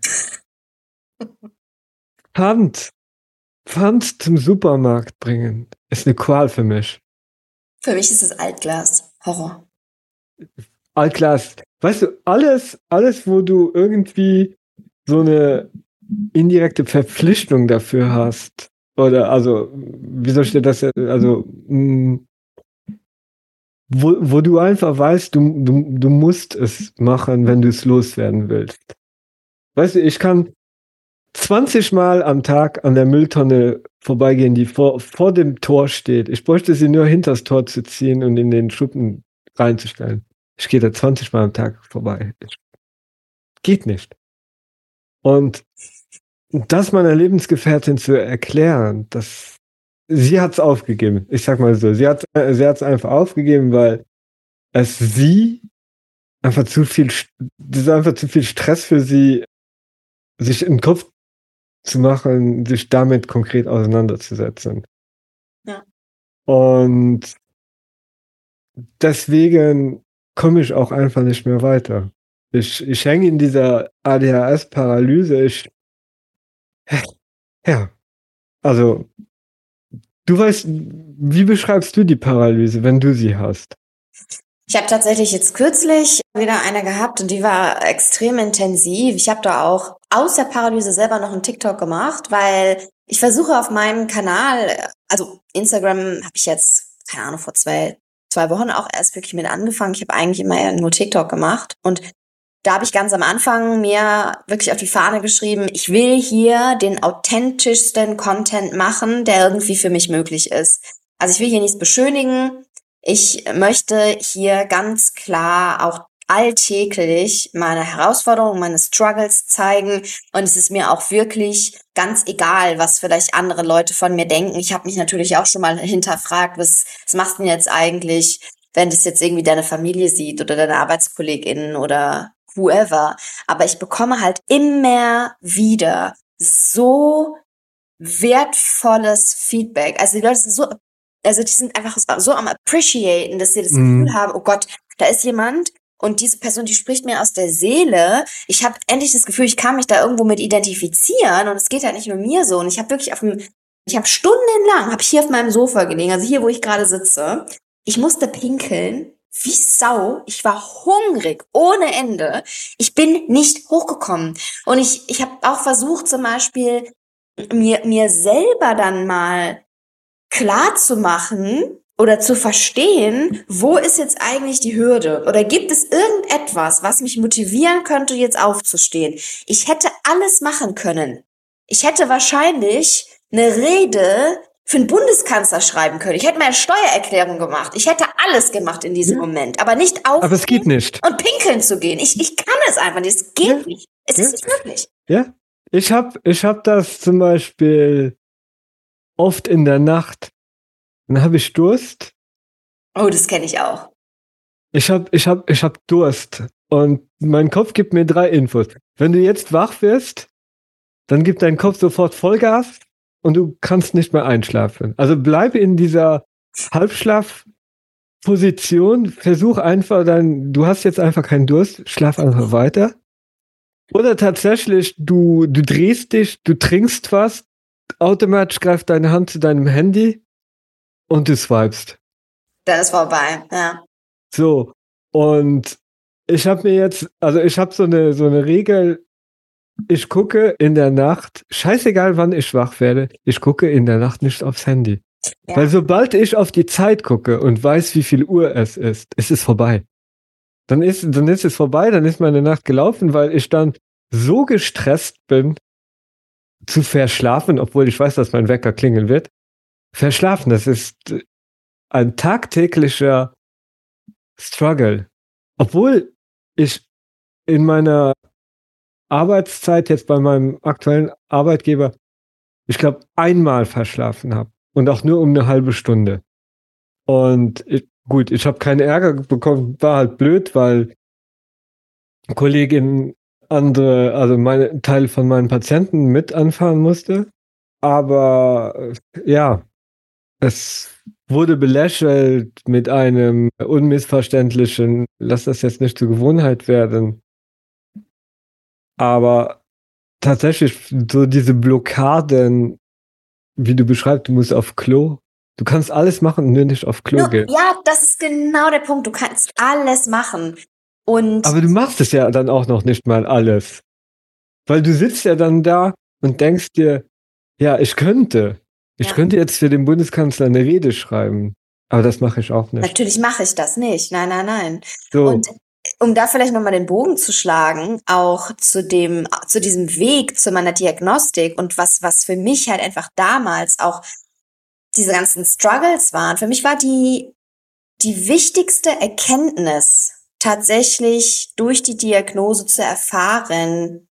Pfand. Pfand zum Supermarkt bringen ist eine Qual für mich. Für mich ist es Altglas. Horror. Altglas. Weißt du, alles, alles, wo du irgendwie so eine indirekte Verpflichtung dafür hast, oder also, wie soll ich dir das, also, mh, wo, wo du einfach weißt, du, du, du musst es machen, wenn du es loswerden willst. Weißt du, ich kann zwanzig Mal am Tag an der Mülltonne vorbeigehen, die vor, vor dem Tor steht. Ich bräuchte sie nur hinters Tor zu ziehen und in den Schuppen reinzustellen. Ich gehe da zwanzig Mal am Tag vorbei. Geht nicht. Und das meiner Lebensgefährtin zu erklären, dass sie hat's aufgegeben. Ich sag mal so, sie hat sie hat's einfach aufgegeben, weil es sie einfach zu viel, das ist einfach zu viel Stress für sie, sich im Kopf zu machen, sich damit konkret auseinanderzusetzen. Ja. Und deswegen komme ich auch einfach nicht mehr weiter. Ich, ich hänge in dieser A D H S-Paralyse. Ich, ja, also, du weißt, wie beschreibst du die Paralyse, wenn du sie hast? Ich habe tatsächlich jetzt kürzlich wieder eine gehabt und die war extrem intensiv. Ich habe da auch aus der Paralyse selber noch einen TikTok gemacht, weil ich versuche auf meinem Kanal, also Instagram habe ich jetzt, keine Ahnung, vor zwei, zwei Wochen auch erst wirklich mit angefangen. Ich habe eigentlich immer nur TikTok gemacht und da habe ich ganz am Anfang mir wirklich auf die Fahne geschrieben, ich will hier den authentischsten Content machen, der irgendwie für mich möglich ist. Also ich will hier nichts beschönigen. Ich möchte hier ganz klar auch alltäglich meine Herausforderungen, meine Struggles zeigen. Und es ist mir auch wirklich ganz egal, was vielleicht andere Leute von mir denken. Ich habe mich natürlich auch schon mal hinterfragt, was, was machst du denn jetzt eigentlich, wenn das jetzt irgendwie deine Familie sieht oder deine ArbeitskollegInnen oder whoever. Aber ich bekomme halt immer wieder so wertvolles Feedback. Also die Leute sind so, also die sind einfach so am appreciaten, dass sie das Mhm. Gefühl haben, oh Gott, da ist jemand und diese Person, die spricht mir aus der Seele. Ich habe endlich das Gefühl, ich kann mich da irgendwo mit identifizieren und es geht halt nicht nur mir so. Und ich habe wirklich auf dem, ich habe stundenlang, habe ich hier auf meinem Sofa gelegen, also hier, wo ich gerade sitze. Ich musste pinkeln. Wie Sau. Ich war hungrig ohne Ende. Ich bin nicht hochgekommen. Und ich, ich habe auch versucht, zum Beispiel mir, mir selber dann mal klar zu machen oder zu verstehen, wo ist jetzt eigentlich die Hürde? Oder gibt es irgendetwas, was mich motivieren könnte, jetzt aufzustehen? Ich hätte alles machen können. Ich hätte wahrscheinlich eine Rede für einen Bundeskanzler schreiben können. Ich hätte meine Steuererklärung gemacht. Ich hätte alles gemacht in diesem Ja. Moment. Aber nicht aufstehen Aber es geht nicht. und pinkeln zu gehen. Ich, ich kann es einfach nicht. Es geht Ja. nicht. Es Ja. ist nicht möglich. Ja, ich hab, ich hab das zum Beispiel oft in der Nacht. Dann habe ich Durst. Oh, das kenne ich auch. Ich hab, ich hab, ich hab Durst. Und mein Kopf gibt mir drei Infos. Wenn du jetzt wach wirst, dann gibt dein Kopf sofort Vollgas und du kannst nicht mehr einschlafen. Also bleib in dieser Halbschlafposition. Versuch einfach dann, du hast jetzt einfach keinen Durst, schlaf einfach weiter. Oder tatsächlich, du, du drehst dich, du trinkst was, automatisch greift deine Hand zu deinem Handy und du swipest. Dann ist vorbei. Ja. So. Und ich habe mir jetzt, also ich habe so eine, so eine Regel, ich gucke in der Nacht, scheißegal wann ich wach werde, ich gucke in der Nacht nicht aufs Handy. Ja. Weil sobald ich auf die Zeit gucke und weiß, wie viel Uhr es ist, ist es vorbei. Dann ist, dann ist es vorbei, dann ist meine Nacht gelaufen, weil ich dann so gestresst bin, zu verschlafen, obwohl ich weiß, dass mein Wecker klingeln wird. Verschlafen, das ist ein tagtäglicher Struggle. Obwohl ich in meiner Arbeitszeit jetzt bei meinem aktuellen Arbeitgeber, ich glaube, einmal verschlafen habe. Und auch nur um eine halbe Stunde. Und ich, gut, ich habe keinen Ärger bekommen, war halt blöd, weil Kollegin andere, also meine Teil von meinen Patienten mit anfahren musste. Aber ja, es wurde belächelt mit einem unmissverständlichen, lass das jetzt nicht zur Gewohnheit werden. Aber tatsächlich so diese Blockaden, wie du beschreibst, du musst auf Klo. Du kannst alles machen, nur nicht auf Klo Nur, gehen. ja, das ist genau der Punkt. Du kannst alles machen. Und Aber du machst es ja dann auch noch nicht mal alles. Weil du sitzt ja dann da und denkst dir, ja, ich könnte. Ich ja, könnte jetzt für den Bundeskanzler eine Rede schreiben. Aber das mache ich auch nicht. natürlich mache ich das nicht. Nein, nein, nein. So, Und um da vielleicht nochmal den Bogen zu schlagen, auch zu dem, zu diesem Weg zu meiner Diagnostik und was, was für mich halt einfach damals auch diese ganzen Struggles waren. Für mich war die, die wichtigste Erkenntnis tatsächlich durch die Diagnose zu erfahren,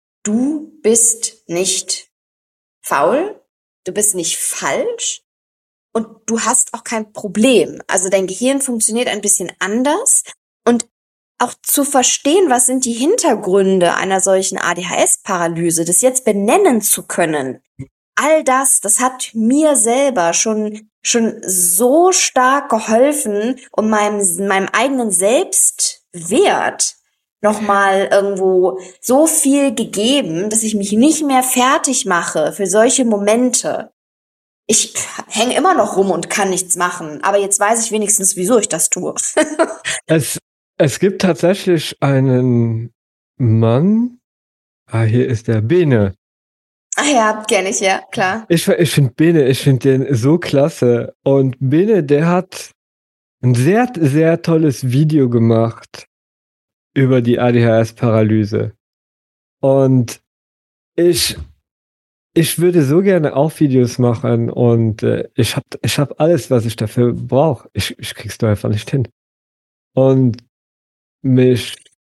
du bist nicht faul, du bist nicht falsch und du hast auch kein Problem. Also dein Gehirn funktioniert ein bisschen anders und auch zu verstehen, was sind die Hintergründe einer solchen A D H S-Paralyse, das jetzt benennen zu können. All das, das hat mir selber schon, schon so stark geholfen, um meinem, meinem eigenen Selbstwert nochmal irgendwo so viel gegeben, dass ich mich nicht mehr fertig mache für solche Momente. Ich hänge immer noch rum und kann nichts machen, aber jetzt weiß ich wenigstens, wieso ich das tue. es, es gibt tatsächlich einen Mann, ah, hier ist der Bene. Ach ja, kenne ich, ja, klar. Ich, ich finde Bene, ich finde den so klasse. Und Bene, der hat ein sehr, sehr tolles Video gemacht über die A D H S-Paralyse. Und ich, ich würde so gerne auch Videos machen und äh, ich habe ich hab alles, was ich dafür brauche. Ich, ich krieg's doch einfach nicht hin. Und mich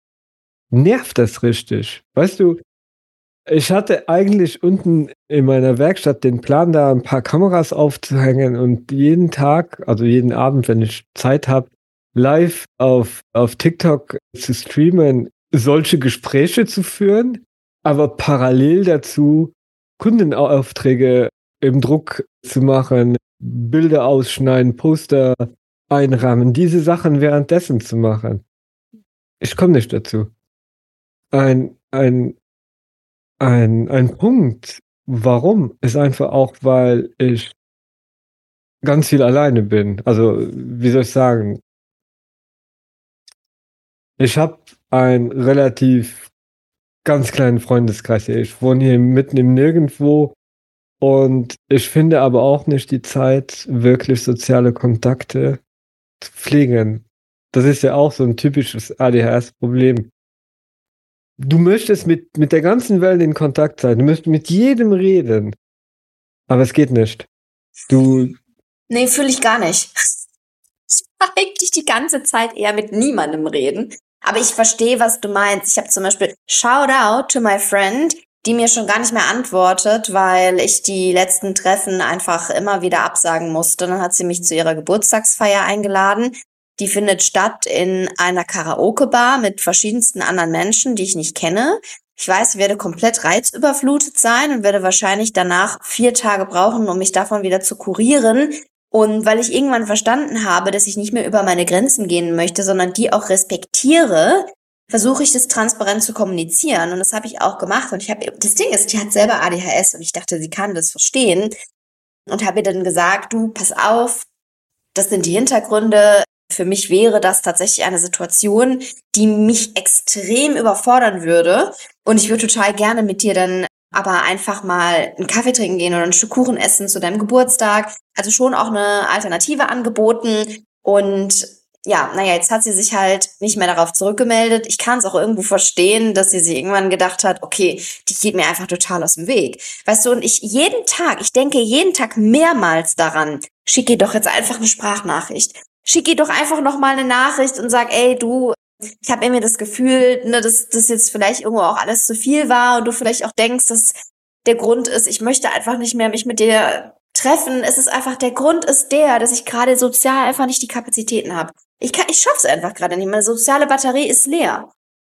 nervt das richtig. Weißt du, ich hatte eigentlich unten in meiner Werkstatt den Plan, da ein paar Kameras aufzuhängen und jeden Tag, also jeden Abend, wenn ich Zeit habe, live auf, auf TikTok zu streamen, solche Gespräche zu führen, aber parallel dazu Kundenaufträge im Druck zu machen, Bilder ausschneiden, Poster einrahmen, diese Sachen währenddessen zu machen. Ich komme nicht dazu. Ein, ein Ein, ein Punkt, warum, ist einfach auch, weil ich ganz viel alleine bin. Also, wie soll ich sagen? Ich habe einen relativ ganz kleinen Freundeskreis hier. Ich wohne hier mitten im Nirgendwo und ich finde aber auch nicht die Zeit, wirklich soziale Kontakte zu pflegen. Das ist ja auch so ein typisches A D H S-Problem. Du möchtest mit, mit der ganzen Welt in Kontakt sein. Du möchtest mit jedem reden. Aber es geht nicht. Du, Nee, fühle ich gar nicht. Ich will eigentlich die ganze Zeit eher mit niemandem reden. Aber ich verstehe, was du meinst. Ich habe zum Beispiel Shout out to my friend, die mir schon gar nicht mehr antwortet, weil ich die letzten Treffen einfach immer wieder absagen musste. Dann hat sie mich zu ihrer Geburtstagsfeier eingeladen. Die findet statt in einer Karaoke-Bar mit verschiedensten anderen Menschen, die ich nicht kenne. Ich weiß, ich werde komplett reizüberflutet sein und werde wahrscheinlich danach vier Tage brauchen, um mich davon wieder zu kurieren. Und weil ich irgendwann verstanden habe, dass ich nicht mehr über meine Grenzen gehen möchte, sondern die auch respektiere, versuche ich das transparent zu kommunizieren. Und das habe ich auch gemacht. Und ich habe, das Ding ist, die hat selber A D H S und ich dachte, sie kann das verstehen. Und habe ihr dann gesagt, du, pass auf, das sind die Hintergründe. Für mich wäre das tatsächlich eine Situation, die mich extrem überfordern würde. Und ich würde total gerne mit dir dann aber einfach mal einen Kaffee trinken gehen oder ein Stück Kuchen essen zu deinem Geburtstag. Also schon auch eine Alternative angeboten. Und ja, naja, jetzt hat sie sich halt nicht mehr darauf zurückgemeldet. Ich kann es auch irgendwo verstehen, dass sie sich irgendwann gedacht hat, okay, die geht mir einfach total aus dem Weg. Weißt du, und ich jeden Tag, ich denke jeden Tag mehrmals daran, schick ihr doch jetzt einfach eine Sprachnachricht. Schick ihr doch einfach nochmal eine Nachricht und sag, ey, du, ich habe irgendwie das Gefühl, ne, dass das jetzt vielleicht irgendwo auch alles zu viel war und du vielleicht auch denkst, dass der Grund ist, ich möchte einfach nicht mehr mich mit dir treffen. Es ist einfach, der Grund ist der, dass ich gerade sozial einfach nicht die Kapazitäten habe. Ich kann, ich schaff's einfach gerade nicht. Meine soziale Batterie ist leer.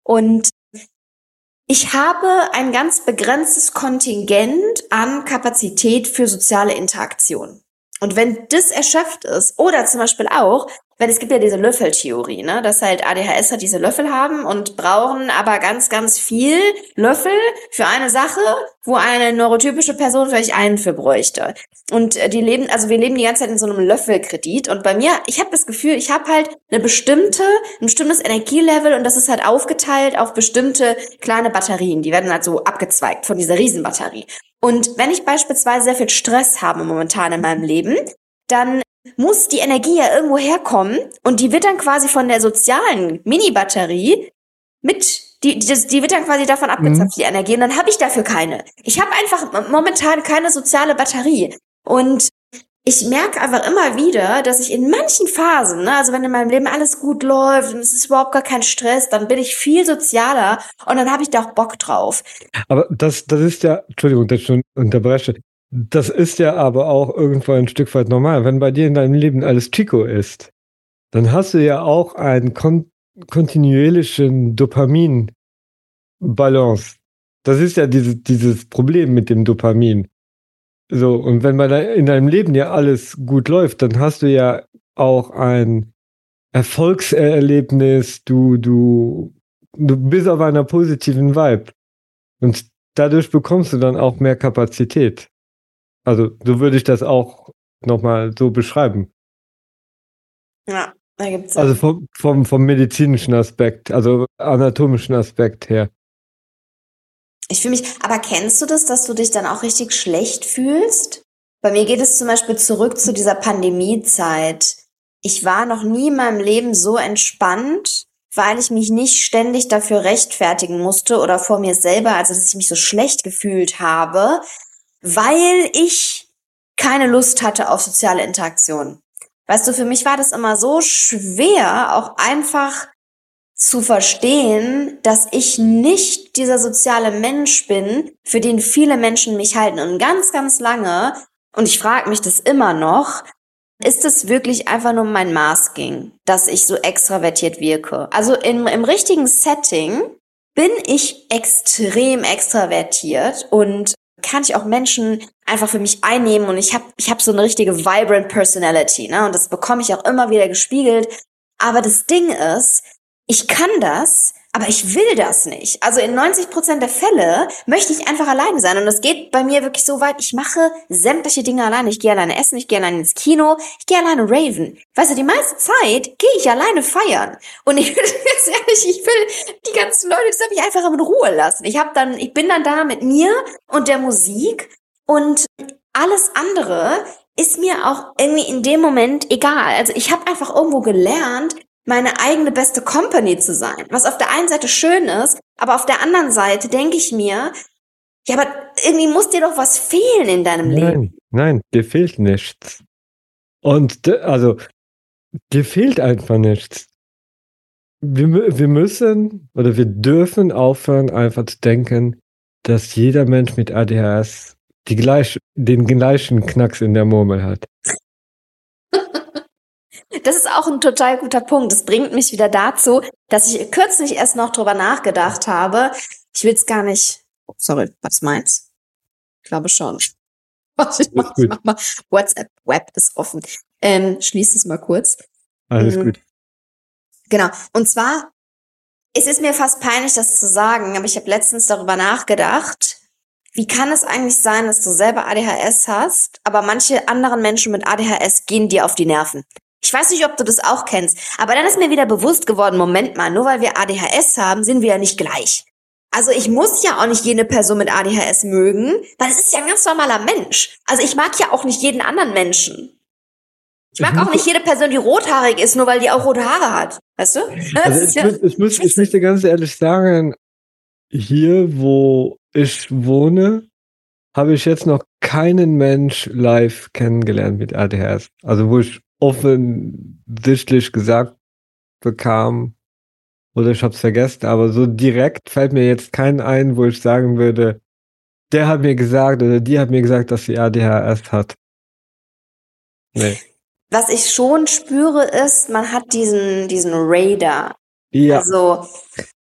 Und ich habe ein ganz begrenztes Kontingent an Kapazität für soziale Interaktion. Und wenn das erschöpft ist, oder zum Beispiel auch, weil es gibt ja diese Löffeltheorie, ne, dass halt A D H S hat diese Löffel haben und brauchen aber ganz, ganz viel Löffel für eine Sache, wo eine neurotypische Person vielleicht einen für bräuchte. Und die leben, also wir leben die ganze Zeit in so einem Löffelkredit. Und bei mir, ich habe das Gefühl, ich habe halt eine bestimmte, ein bestimmtes Energielevel und das ist halt aufgeteilt auf bestimmte kleine Batterien. Die werden halt so abgezweigt von dieser Riesenbatterie. Und wenn ich beispielsweise sehr viel Stress habe momentan in meinem Leben, dann muss die Energie ja irgendwo herkommen und die wird dann quasi von der sozialen Mini-Batterie mit, die, die, die wird dann quasi davon abgezapft, mhm. die Energie, und dann habe ich dafür keine. Ich habe einfach momentan keine soziale Batterie. Und ich merke einfach immer wieder, dass ich in manchen Phasen, ne, also wenn in meinem Leben alles gut läuft und es ist überhaupt gar kein Stress, dann bin ich viel sozialer und dann habe ich da auch Bock drauf. Aber das, das ist ja, Entschuldigung, dass ich schon unterbreche, das ist ja aber auch irgendwo ein Stück weit normal. Wenn bei dir in deinem Leben alles Chico ist, dann hast du ja auch einen kon- kontinuierlichen Dopamin-Balance. Das ist ja diese, dieses Problem mit dem Dopamin. So, und wenn bei de- in deinem Leben ja alles gut läuft, dann hast du ja auch ein Erfolgserlebnis, du, du, du bist auf einer positiven Vibe. Und dadurch bekommst du dann auch mehr Kapazität. Also, so würde ich das auch nochmal so beschreiben. Ja, da gibt's Also vom, vom, vom medizinischen Aspekt, also anatomischen Aspekt her. Ich fühle mich, aber kennst du das, dass du dich dann auch richtig schlecht fühlst? Bei mir geht es zum Beispiel zurück zu dieser Pandemiezeit. Ich war noch nie in meinem Leben so entspannt, weil ich mich nicht ständig dafür rechtfertigen musste oder vor mir selber, also dass ich mich so schlecht gefühlt habe, weil ich keine Lust hatte auf soziale Interaktion. Weißt du, für mich war das immer so schwer, auch einfach zu verstehen, dass ich nicht dieser soziale Mensch bin, für den viele Menschen mich halten. Und ganz, ganz lange, und ich frage mich das immer noch, ist es wirklich einfach nur mein Masking, dass ich so extravertiert wirke? Also im, im richtigen Setting bin ich extrem extravertiert und kann ich auch Menschen einfach für mich einnehmen, und ich habe ich hab so eine richtige vibrant Personality, ne? Und das bekomme ich auch immer wieder gespiegelt. Aber das Ding ist, ich kann das, aber ich will das nicht. Also in neunzig Prozent der Fälle möchte ich einfach alleine sein. Und das geht bei mir wirklich so weit, ich mache sämtliche Dinge alleine. Ich gehe alleine essen, ich gehe alleine ins Kino, ich gehe alleine raven. Weißt du, die meiste Zeit gehe ich alleine feiern. Und ich bin ganz ehrlich, ich will die ganzen Leute, das soll mich einfach in Ruhe lassen. Ich hab dann, ich bin dann da mit mir und der Musik, und alles andere ist mir auch irgendwie in dem Moment egal. Also ich habe einfach irgendwo gelernt, meine eigene beste Company zu sein. Was auf der einen Seite schön ist, aber auf der anderen Seite denke ich mir, ja, aber irgendwie muss dir doch was fehlen in deinem nein, Leben. Nein, dir fehlt nichts. Und de, also, dir fehlt einfach nichts. Wir, wir müssen oder wir dürfen aufhören, einfach zu denken, dass jeder Mensch mit A D H S die gleich, den gleichen Knacks in der Murmel hat. Das ist auch ein total guter Punkt. Das bringt mich wieder dazu, dass ich kürzlich erst noch drüber nachgedacht habe. Ich will es gar nicht. Oh, sorry, was meinst? Ich glaube schon. Was ich mach, ich mach mal. WhatsApp Web ist offen. Ähm, schließ es mal kurz. Alles mhm. gut. Genau. Und zwar, es ist mir fast peinlich, das zu sagen, aber ich habe letztens darüber nachgedacht. Wie kann es eigentlich sein, dass du selber A D H S hast, aber manche anderen Menschen mit A D H S gehen dir auf die Nerven? Ich weiß nicht, ob du das auch kennst, aber dann ist mir wieder bewusst geworden, Moment mal, nur weil wir A D H S haben, sind wir ja nicht gleich. Also ich muss ja auch nicht jede Person mit A D H S mögen, weil es ist ja ein ganz normaler Mensch. Also ich mag ja auch nicht jeden anderen Menschen. Ich mag ich auch nicht jede Person, die rothaarig ist, nur weil die auch rote Haare hat. Weißt du? Also ich, ja, muss, ich, muss, ich möchte ganz ehrlich sagen, hier, wo ich wohne, habe ich jetzt noch keinen Mensch live kennengelernt mit A D H S. Also wo ich offensichtlich gesagt bekam, oder ich habe es vergessen, aber so direkt fällt mir jetzt keinen ein, wo ich sagen würde, der hat mir gesagt oder die hat mir gesagt, dass sie A D H S hat. Nee. Was ich schon spüre ist, man hat diesen diesen Radar. Ja. Also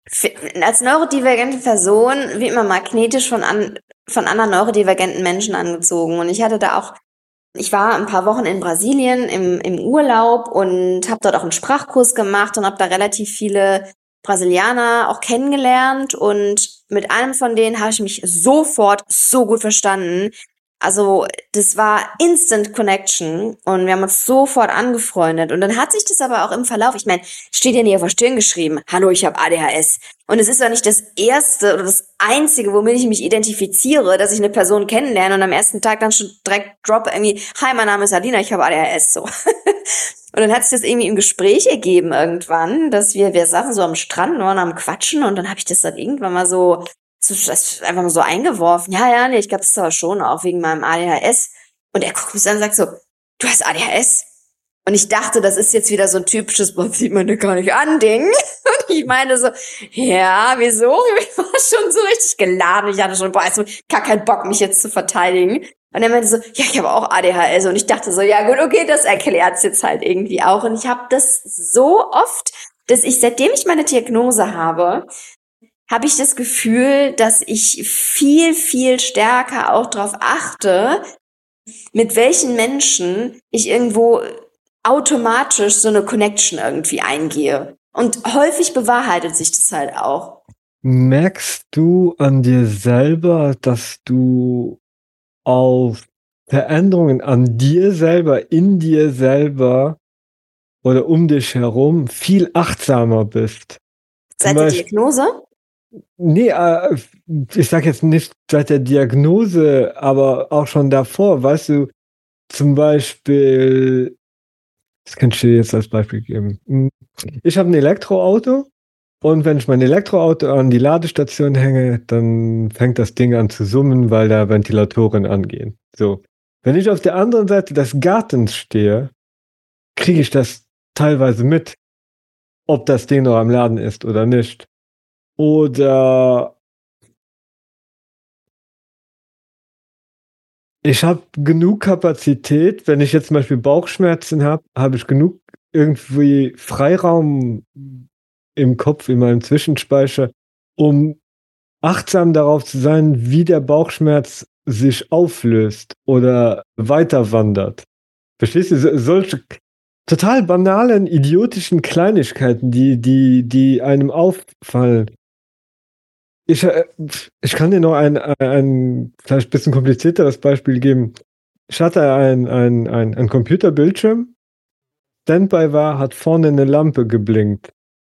Als neurodivergente Person wird man magnetisch von, an, von anderen neurodivergenten Menschen angezogen. Und ich hatte da auch, ich war ein paar Wochen in Brasilien im, im Urlaub und habe dort auch einen Sprachkurs gemacht und habe da relativ viele Brasilianer auch kennengelernt. Und mit einem von denen habe ich mich sofort so gut verstanden. Also das war Instant Connection und wir haben uns sofort angefreundet. Und dann hat sich das aber auch im Verlauf, ich meine, steht ja nicht auf der Stirn geschrieben, hallo, ich habe A D H S. Und es ist ja nicht das Erste oder das Einzige, womit ich mich identifiziere, dass ich eine Person kennenlerne und am ersten Tag dann schon direkt drop irgendwie, hi, mein Name ist Alina, ich habe A D H S. So. Und dann hat sich das irgendwie im Gespräch ergeben irgendwann, dass wir, wir saßen so am Strand und waren am Quatschen und dann habe ich das dann irgendwann mal so So, das einfach mal so eingeworfen. Ja, ja, nee, ich glaube, das ist aber schon auch wegen meinem A D H S. Und er guckt mich an und sagt so, du hast A D H S? Und ich dachte, das ist jetzt wieder so ein typisches, boah, sieht man dir gar nicht an, Ding. Und ich meine so, ja, wieso? Ich war schon so richtig geladen. Ich hatte schon, boah, also gar keinen Bock, mich jetzt zu verteidigen. Und er meinte so, ja, ich habe auch A D H S. Und ich dachte so, ja gut, okay, das erklärt's jetzt halt irgendwie auch. Und ich habe das so oft, dass ich, seitdem ich meine Diagnose habe, habe ich das Gefühl, dass ich viel, viel stärker auch darauf achte, mit welchen Menschen ich irgendwo automatisch so eine Connection irgendwie eingehe. Und häufig bewahrheitet sich das halt auch. Merkst du an dir selber, dass du auf Veränderungen an dir selber, in dir selber oder um dich herum viel achtsamer bist? Seit der Diagnose? Nee, äh, ich sag jetzt nicht seit der Diagnose, aber auch schon davor, weißt du, zum Beispiel, das könnte ich dir jetzt als Beispiel geben. Ich habe ein Elektroauto und wenn ich mein Elektroauto an die Ladestation hänge, dann fängt das Ding an zu summen, weil da Ventilatoren angehen. So. Wenn ich auf der anderen Seite des Gartens stehe, kriege ich das teilweise mit, ob das Ding noch am Laden ist oder nicht. Oder ich habe genug Kapazität, wenn ich jetzt zum Beispiel Bauchschmerzen habe, habe ich genug irgendwie Freiraum im Kopf, in meinem Zwischenspeicher, um achtsam darauf zu sein, wie der Bauchschmerz sich auflöst oder weiter wandert. Verstehst du? So, solche total banalen, idiotischen Kleinigkeiten, die, die, die einem auffallen. Ich, ich kann dir noch ein, ein vielleicht ein bisschen komplizierteres Beispiel geben. Ich hatte ein, ein, ein, ein Computerbildschirm, Standby war, hat vorne eine Lampe geblinkt.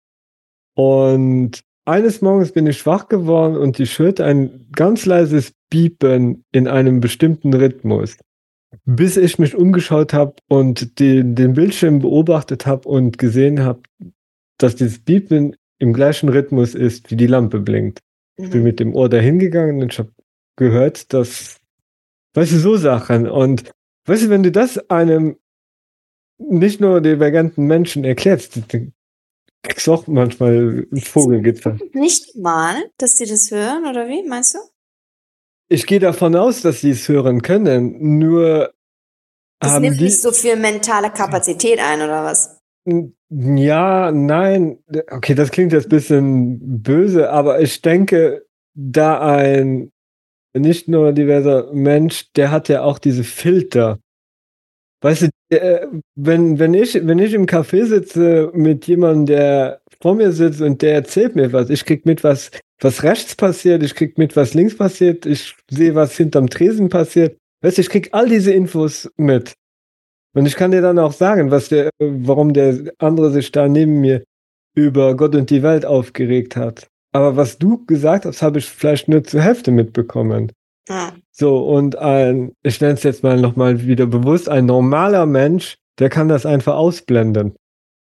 Und eines Morgens bin ich wach geworden und ich hörte ein ganz leises Piepen in einem bestimmten Rhythmus. Bis ich mich umgeschaut habe und den, den Bildschirm beobachtet habe und gesehen habe, dass dieses Piepen im gleichen Rhythmus ist, wie die Lampe blinkt. Ich bin mit dem Ohr dahin gegangen und ich habe gehört, dass, weißt du, so Sachen. Und weißt du, wenn du das einem nicht nur divergenten Menschen erklärst, dann kriegst du auch manchmal einen Vogelgitzer. Nicht mal, dass sie das hören, oder wie, meinst du? Ich gehe davon aus, dass sie es hören können, nur das haben nimmt die, nicht so viel mentale Kapazität ein, oder was? Ja, nein, okay, das klingt jetzt ein bisschen böse, aber ich denke, da ein nicht nur diverser Mensch, der hat ja auch diese Filter. Weißt du, der, wenn, wenn, ich, wenn ich im Café sitze mit jemandem, der vor mir sitzt und der erzählt mir was, ich krieg mit, was, was rechts passiert, ich krieg mit, was links passiert, ich sehe, was hinterm Tresen passiert. Weißt du, ich krieg all diese Infos mit. Und ich kann dir dann auch sagen, was der, warum der andere sich da neben mir über Gott und die Welt aufgeregt hat. Aber was du gesagt hast, habe ich vielleicht nur zur Hälfte mitbekommen. Ja. So, und ein, ich nenne es jetzt mal nochmal wieder bewusst, ein normaler Mensch, der kann das einfach ausblenden.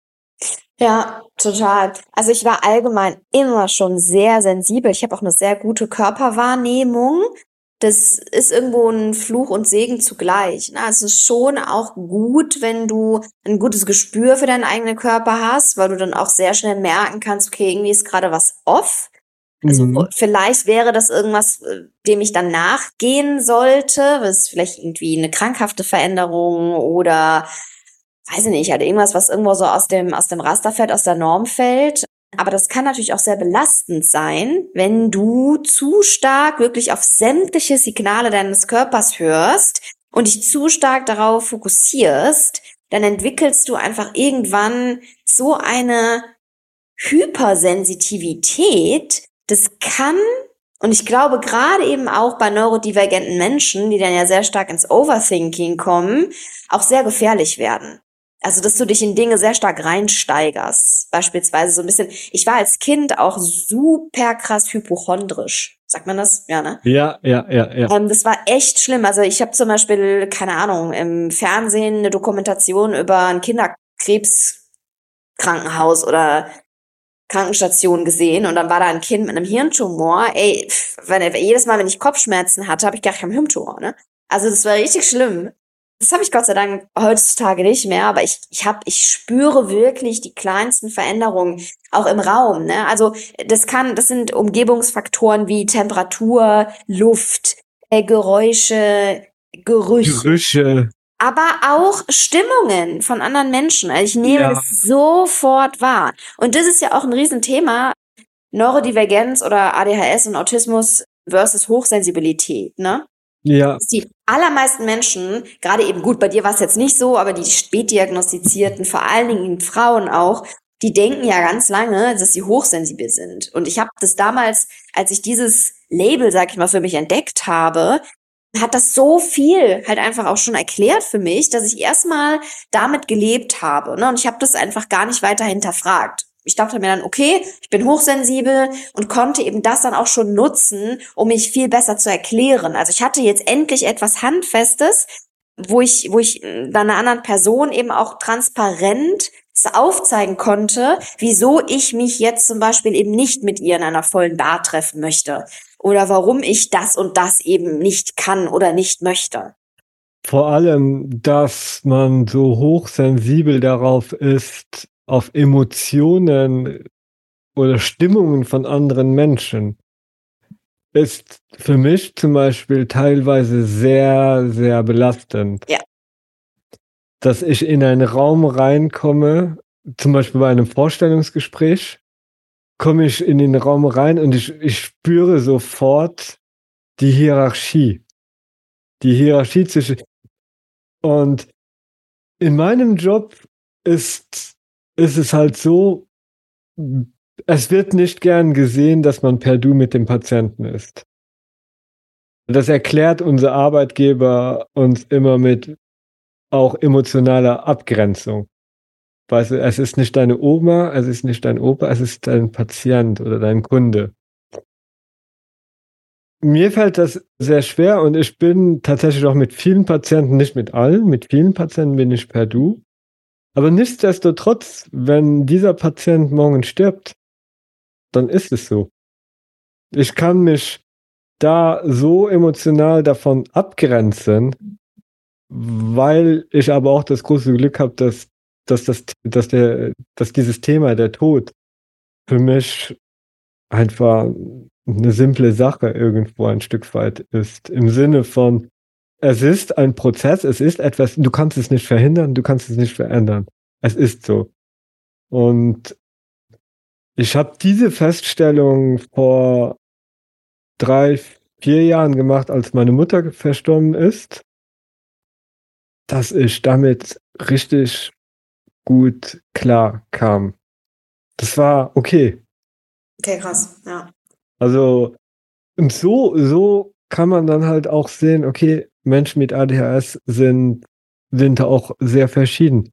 Ja, total. Also ich war allgemein immer schon sehr sensibel. Ich habe auch eine sehr gute Körperwahrnehmung. Das ist irgendwo ein Fluch und Segen zugleich. Also es ist schon auch gut, wenn du ein gutes Gespür für deinen eigenen Körper hast, weil du dann auch sehr schnell merken kannst, okay, irgendwie ist gerade was off. Also mhm. vielleicht wäre das irgendwas, dem ich dann nachgehen sollte, was vielleicht irgendwie eine krankhafte Veränderung oder weiß ich nicht, halt irgendwas, was irgendwo so aus dem aus dem Raster fällt, aus der Norm fällt. Aber das kann natürlich auch sehr belastend sein, wenn du zu stark wirklich auf sämtliche Signale deines Körpers hörst und dich zu stark darauf fokussierst, dann entwickelst du einfach irgendwann so eine Hypersensitivität. Das kann, und ich glaube gerade eben auch bei neurodivergenten Menschen, die dann ja sehr stark ins Overthinking kommen, auch sehr gefährlich werden. Also, dass du dich in Dinge sehr stark reinsteigerst. Beispielsweise so ein bisschen, ich war als Kind auch super krass hypochondrisch. Sagt man das? Ja, ne? Ja, ja, ja, ja. Ähm, das war echt schlimm. Also ich habe zum Beispiel, keine Ahnung, im Fernsehen eine Dokumentation über ein Kinderkrebskrankenhaus oder Krankenstation gesehen und dann war da ein Kind mit einem Hirntumor. Ey, pff, wenn, jedes Mal, wenn ich Kopfschmerzen hatte, habe ich gedacht, ich habe einen Hirntumor, ne? Also das war richtig schlimm. Das habe ich Gott sei Dank heutzutage nicht mehr, aber ich ich habe ich spüre wirklich die kleinsten Veränderungen auch im Raum, ne? Also das kann das sind Umgebungsfaktoren wie Temperatur, Luft, äh, Geräusche, Gerüche, Gerüche. aber auch Stimmungen von anderen Menschen. Also ich nehme Ja. das sofort wahr. Und das ist ja auch ein Riesenthema, Neurodivergenz oder A D H S und Autismus versus Hochsensibilität, ne? Ja. Die allermeisten Menschen, gerade eben gut, bei dir war es jetzt nicht so, aber die spätdiagnostizierten, vor allen Dingen Frauen auch, die denken ja ganz lange, dass sie hochsensibel sind. Und ich habe das damals, als ich dieses Label, sag ich mal, für mich entdeckt habe, hat das so viel halt einfach auch schon erklärt für mich, dass ich erstmal damit gelebt habe, ne? Und ich habe das einfach gar nicht weiter hinterfragt. Ich dachte mir dann, okay, ich bin hochsensibel und konnte eben das dann auch schon nutzen, um mich viel besser zu erklären. Also ich hatte jetzt endlich etwas Handfestes, wo ich, wo ich dann einer anderen Person eben auch transparent aufzeigen konnte, wieso ich mich jetzt zum Beispiel eben nicht mit ihr in einer vollen Bar treffen möchte oder warum ich das und das eben nicht kann oder nicht möchte. Vor allem, dass man so hochsensibel darauf ist, auf Emotionen oder Stimmungen von anderen Menschen, ist für mich zum Beispiel teilweise sehr, sehr belastend. Ja. Dass ich in einen Raum reinkomme, zum Beispiel bei einem Vorstellungsgespräch, komme ich in den Raum rein und ich, ich spüre sofort die Hierarchie. Die Hierarchie zwischen. Und in meinem Job ist, ist es halt so, es wird nicht gern gesehen, dass man per Du mit dem Patienten ist. Das erklärt unser Arbeitgeber uns immer mit auch emotionaler Abgrenzung. Weißt du, es ist nicht deine Oma, es ist nicht dein Opa, es ist dein Patient oder dein Kunde. Mir fällt das sehr schwer und ich bin tatsächlich auch mit vielen Patienten, nicht mit allen, mit vielen Patienten bin ich per Du. Aber nichtsdestotrotz, wenn dieser Patient morgen stirbt, dann ist es so. Ich kann mich da so emotional davon abgrenzen, weil ich aber auch das große Glück habe, dass, dass, das, dass, der, dass dieses Thema, der Tod, für mich einfach eine simple Sache irgendwo ein Stück weit ist. Im Sinne von, es ist ein Prozess, es ist etwas, du kannst es nicht verhindern, du kannst es nicht verändern. Es ist so. Und ich habe diese Feststellung vor drei, vier Jahren gemacht, als meine Mutter verstorben ist, dass ich damit richtig gut klar kam. Das war okay. Okay, krass, ja. Also, und so, so kann man dann halt auch sehen, okay, Menschen mit A D H S sind, sind auch sehr verschieden.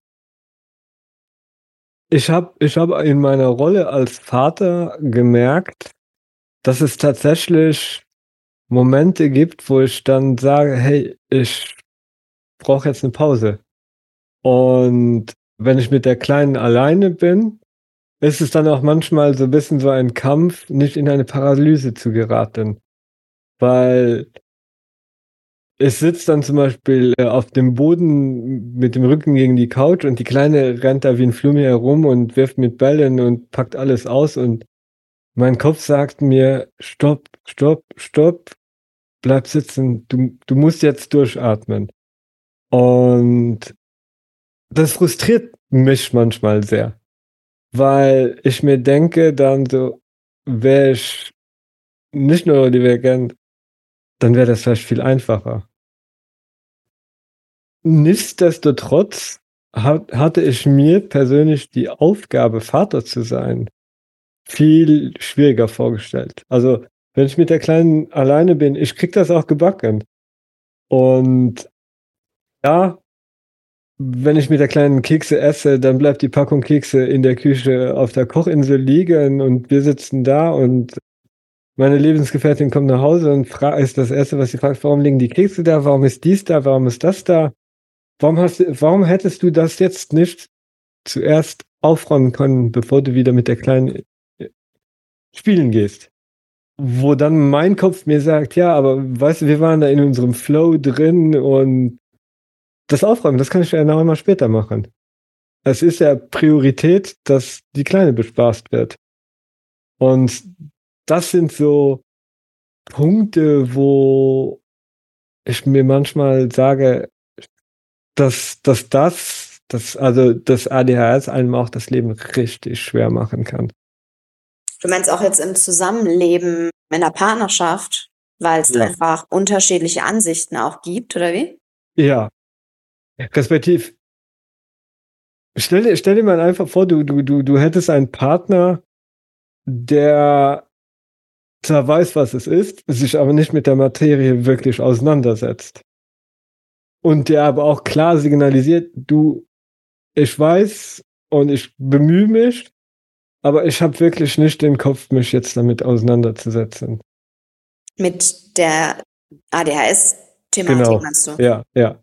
Ich habe ich hab in meiner Rolle als Vater gemerkt, dass es tatsächlich Momente gibt, wo ich dann sage, hey, ich brauche jetzt eine Pause. Und wenn ich mit der Kleinen alleine bin, ist es dann auch manchmal so ein bisschen so ein Kampf, nicht in eine Paralyse zu geraten. Weil ich sitze dann zum Beispiel äh, auf dem Boden mit dem Rücken gegen die Couch und die Kleine rennt da wie ein Flummi herum und wirft mit Bällen und packt alles aus und mein Kopf sagt mir, stopp, stopp, stopp, bleib sitzen, du, du musst jetzt durchatmen. Und das frustriert mich manchmal sehr, weil ich mir denke, dann so, wäre ich nicht neurodivergent, dann wäre das vielleicht viel einfacher. Nichtsdestotrotz hat, hatte ich mir persönlich die Aufgabe, Vater zu sein, viel schwieriger vorgestellt. Also, wenn ich mit der Kleinen alleine bin, ich krieg das auch gebacken. Und ja, wenn ich mit der Kleinen Kekse esse, dann bleibt die Packung Kekse in der Küche auf der Kochinsel liegen und wir sitzen da und meine Lebensgefährtin kommt nach Hause und fra- ist das Erste, was sie fragt, warum liegen die Kekse da, warum ist dies da, warum ist das da? Warum hast du, warum hättest du das jetzt nicht zuerst aufräumen können, bevor du wieder mit der Kleinen äh, spielen gehst? Wo dann mein Kopf mir sagt, ja, aber weißt du, wir waren da in unserem Flow drin und das Aufräumen, das kann ich ja noch einmal später machen. Es ist ja Priorität, dass die Kleine bespaßt wird. Und das sind so Punkte, wo ich mir manchmal sage, dass, dass das, dass, also das A D H S einem auch das Leben richtig schwer machen kann. Du meinst auch jetzt im Zusammenleben, in der Partnerschaft, weil es Ja. einfach unterschiedliche Ansichten auch gibt, oder wie? Ja. Respektiv. Stell dir, stell dir mal einfach vor, du, du, du, du hättest einen Partner, der zwar weiß, was es ist, sich aber nicht mit der Materie wirklich auseinandersetzt. Und der aber auch klar signalisiert, du, ich weiß und ich bemühe mich, aber ich habe wirklich nicht den Kopf, mich jetzt damit auseinanderzusetzen. Mit der A D H S-Thematik, Genau. meinst du? Ja, ja.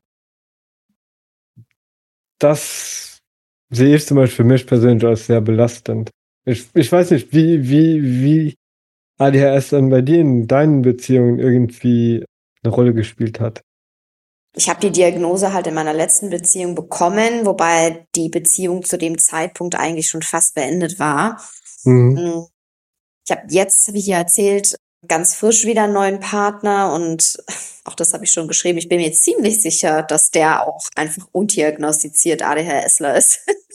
Das sehe ich zum Beispiel für mich persönlich als sehr belastend. Ich, ich weiß nicht, wie, wie, wie A D H S dann bei dir in deinen Beziehungen irgendwie eine Rolle gespielt hat. Ich habe die Diagnose halt in meiner letzten Beziehung bekommen, wobei die Beziehung zu dem Zeitpunkt eigentlich schon fast beendet war. Mhm. Ich habe jetzt, wie ich ja erzählt, ganz frisch wieder einen neuen Partner und auch das habe ich schon geschrieben. Ich bin mir ziemlich sicher, dass der auch einfach undiagnostiziert ADHSler ist.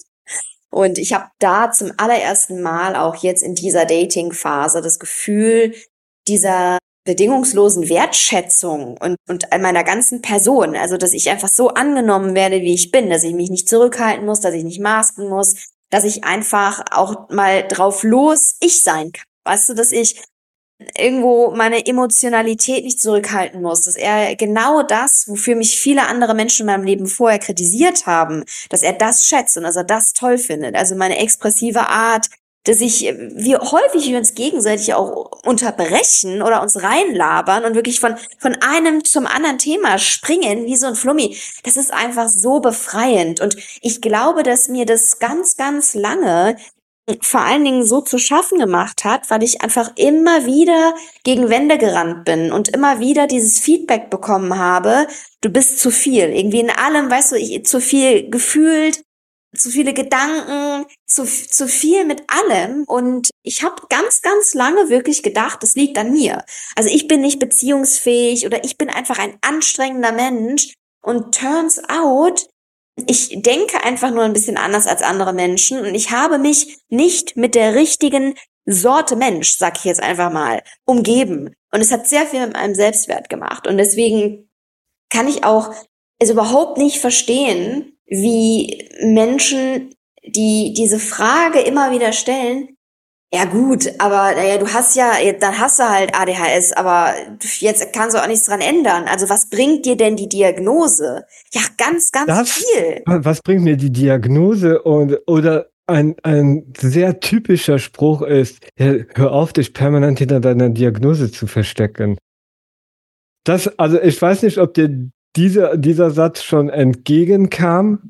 Und ich habe da zum allerersten Mal auch jetzt in dieser Dating-Phase das Gefühl dieser bedingungslosen Wertschätzung und, und an meiner ganzen Person, also dass ich einfach so angenommen werde, wie ich bin, dass ich mich nicht zurückhalten muss, dass ich nicht masken muss, dass ich einfach auch mal drauf los ich sein kann. Weißt du, dass ich irgendwo meine Emotionalität nicht zurückhalten muss, dass er genau das, wofür mich viele andere Menschen in meinem Leben vorher kritisiert haben, dass er das schätzt und dass er das toll findet. Also meine expressive Art, dass ich, wie häufig wir uns gegenseitig auch unterbrechen oder uns reinlabern und wirklich von, von einem zum anderen Thema springen, wie so ein Flummi. Das ist einfach so befreiend. Und ich glaube, dass mir das ganz, ganz lange vor allen Dingen so zu schaffen gemacht hat, weil ich einfach immer wieder gegen Wände gerannt bin und immer wieder dieses Feedback bekommen habe, du bist zu viel. Irgendwie in allem, weißt du, ich, zu viel gefühlt, zu viele Gedanken, zu, zu viel mit allem. Und ich habe ganz, ganz lange wirklich gedacht, das liegt an mir. Also ich bin nicht beziehungsfähig oder ich bin einfach ein anstrengender Mensch. Und turns out, ich denke einfach nur ein bisschen anders als andere Menschen und ich habe mich nicht mit der richtigen Sorte Mensch, sag ich jetzt einfach mal, umgeben. Und es hat sehr viel mit meinem Selbstwert gemacht. Und deswegen kann ich auch es überhaupt nicht verstehen, wie Menschen, die diese Frage immer wieder stellen, ja gut, aber naja, du hast ja, dann hast du halt A D H S, aber jetzt kannst du auch nichts dran ändern. Also was bringt dir denn die Diagnose? Ja, ganz, ganz Das, viel. Was bringt mir die Diagnose? Und, oder ein, ein sehr typischer Spruch ist, ja, hör auf, dich permanent hinter deiner Diagnose zu verstecken. Das, also ich weiß nicht, ob dir dieser, dieser Satz schon entgegenkam,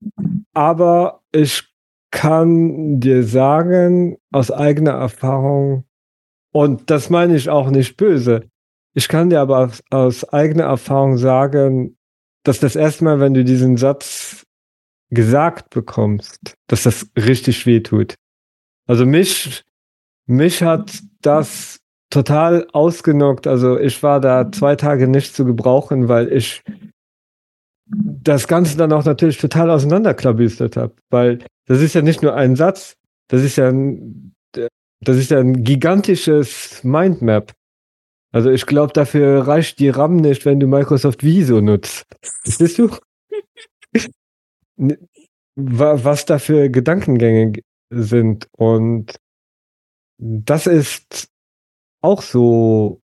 aber ich kann dir sagen, aus eigener Erfahrung, und das meine ich auch nicht böse, ich kann dir aber aus, aus eigener Erfahrung sagen, dass das erste Mal, wenn du diesen Satz gesagt bekommst, dass das richtig weh tut. Also mich, mich hat das total ausgenockt. Also ich war da zwei Tage nicht zu gebrauchen, weil ich das Ganze dann auch natürlich total auseinanderklabüstert habe. Weil das ist ja nicht nur ein Satz, das ist ja ein, das ist ja ein gigantisches Mindmap. Also ich glaube, dafür reicht die RAM nicht, wenn du Microsoft Visio nutzt. Siehst du? Was da für Gedankengänge sind. Und das ist auch so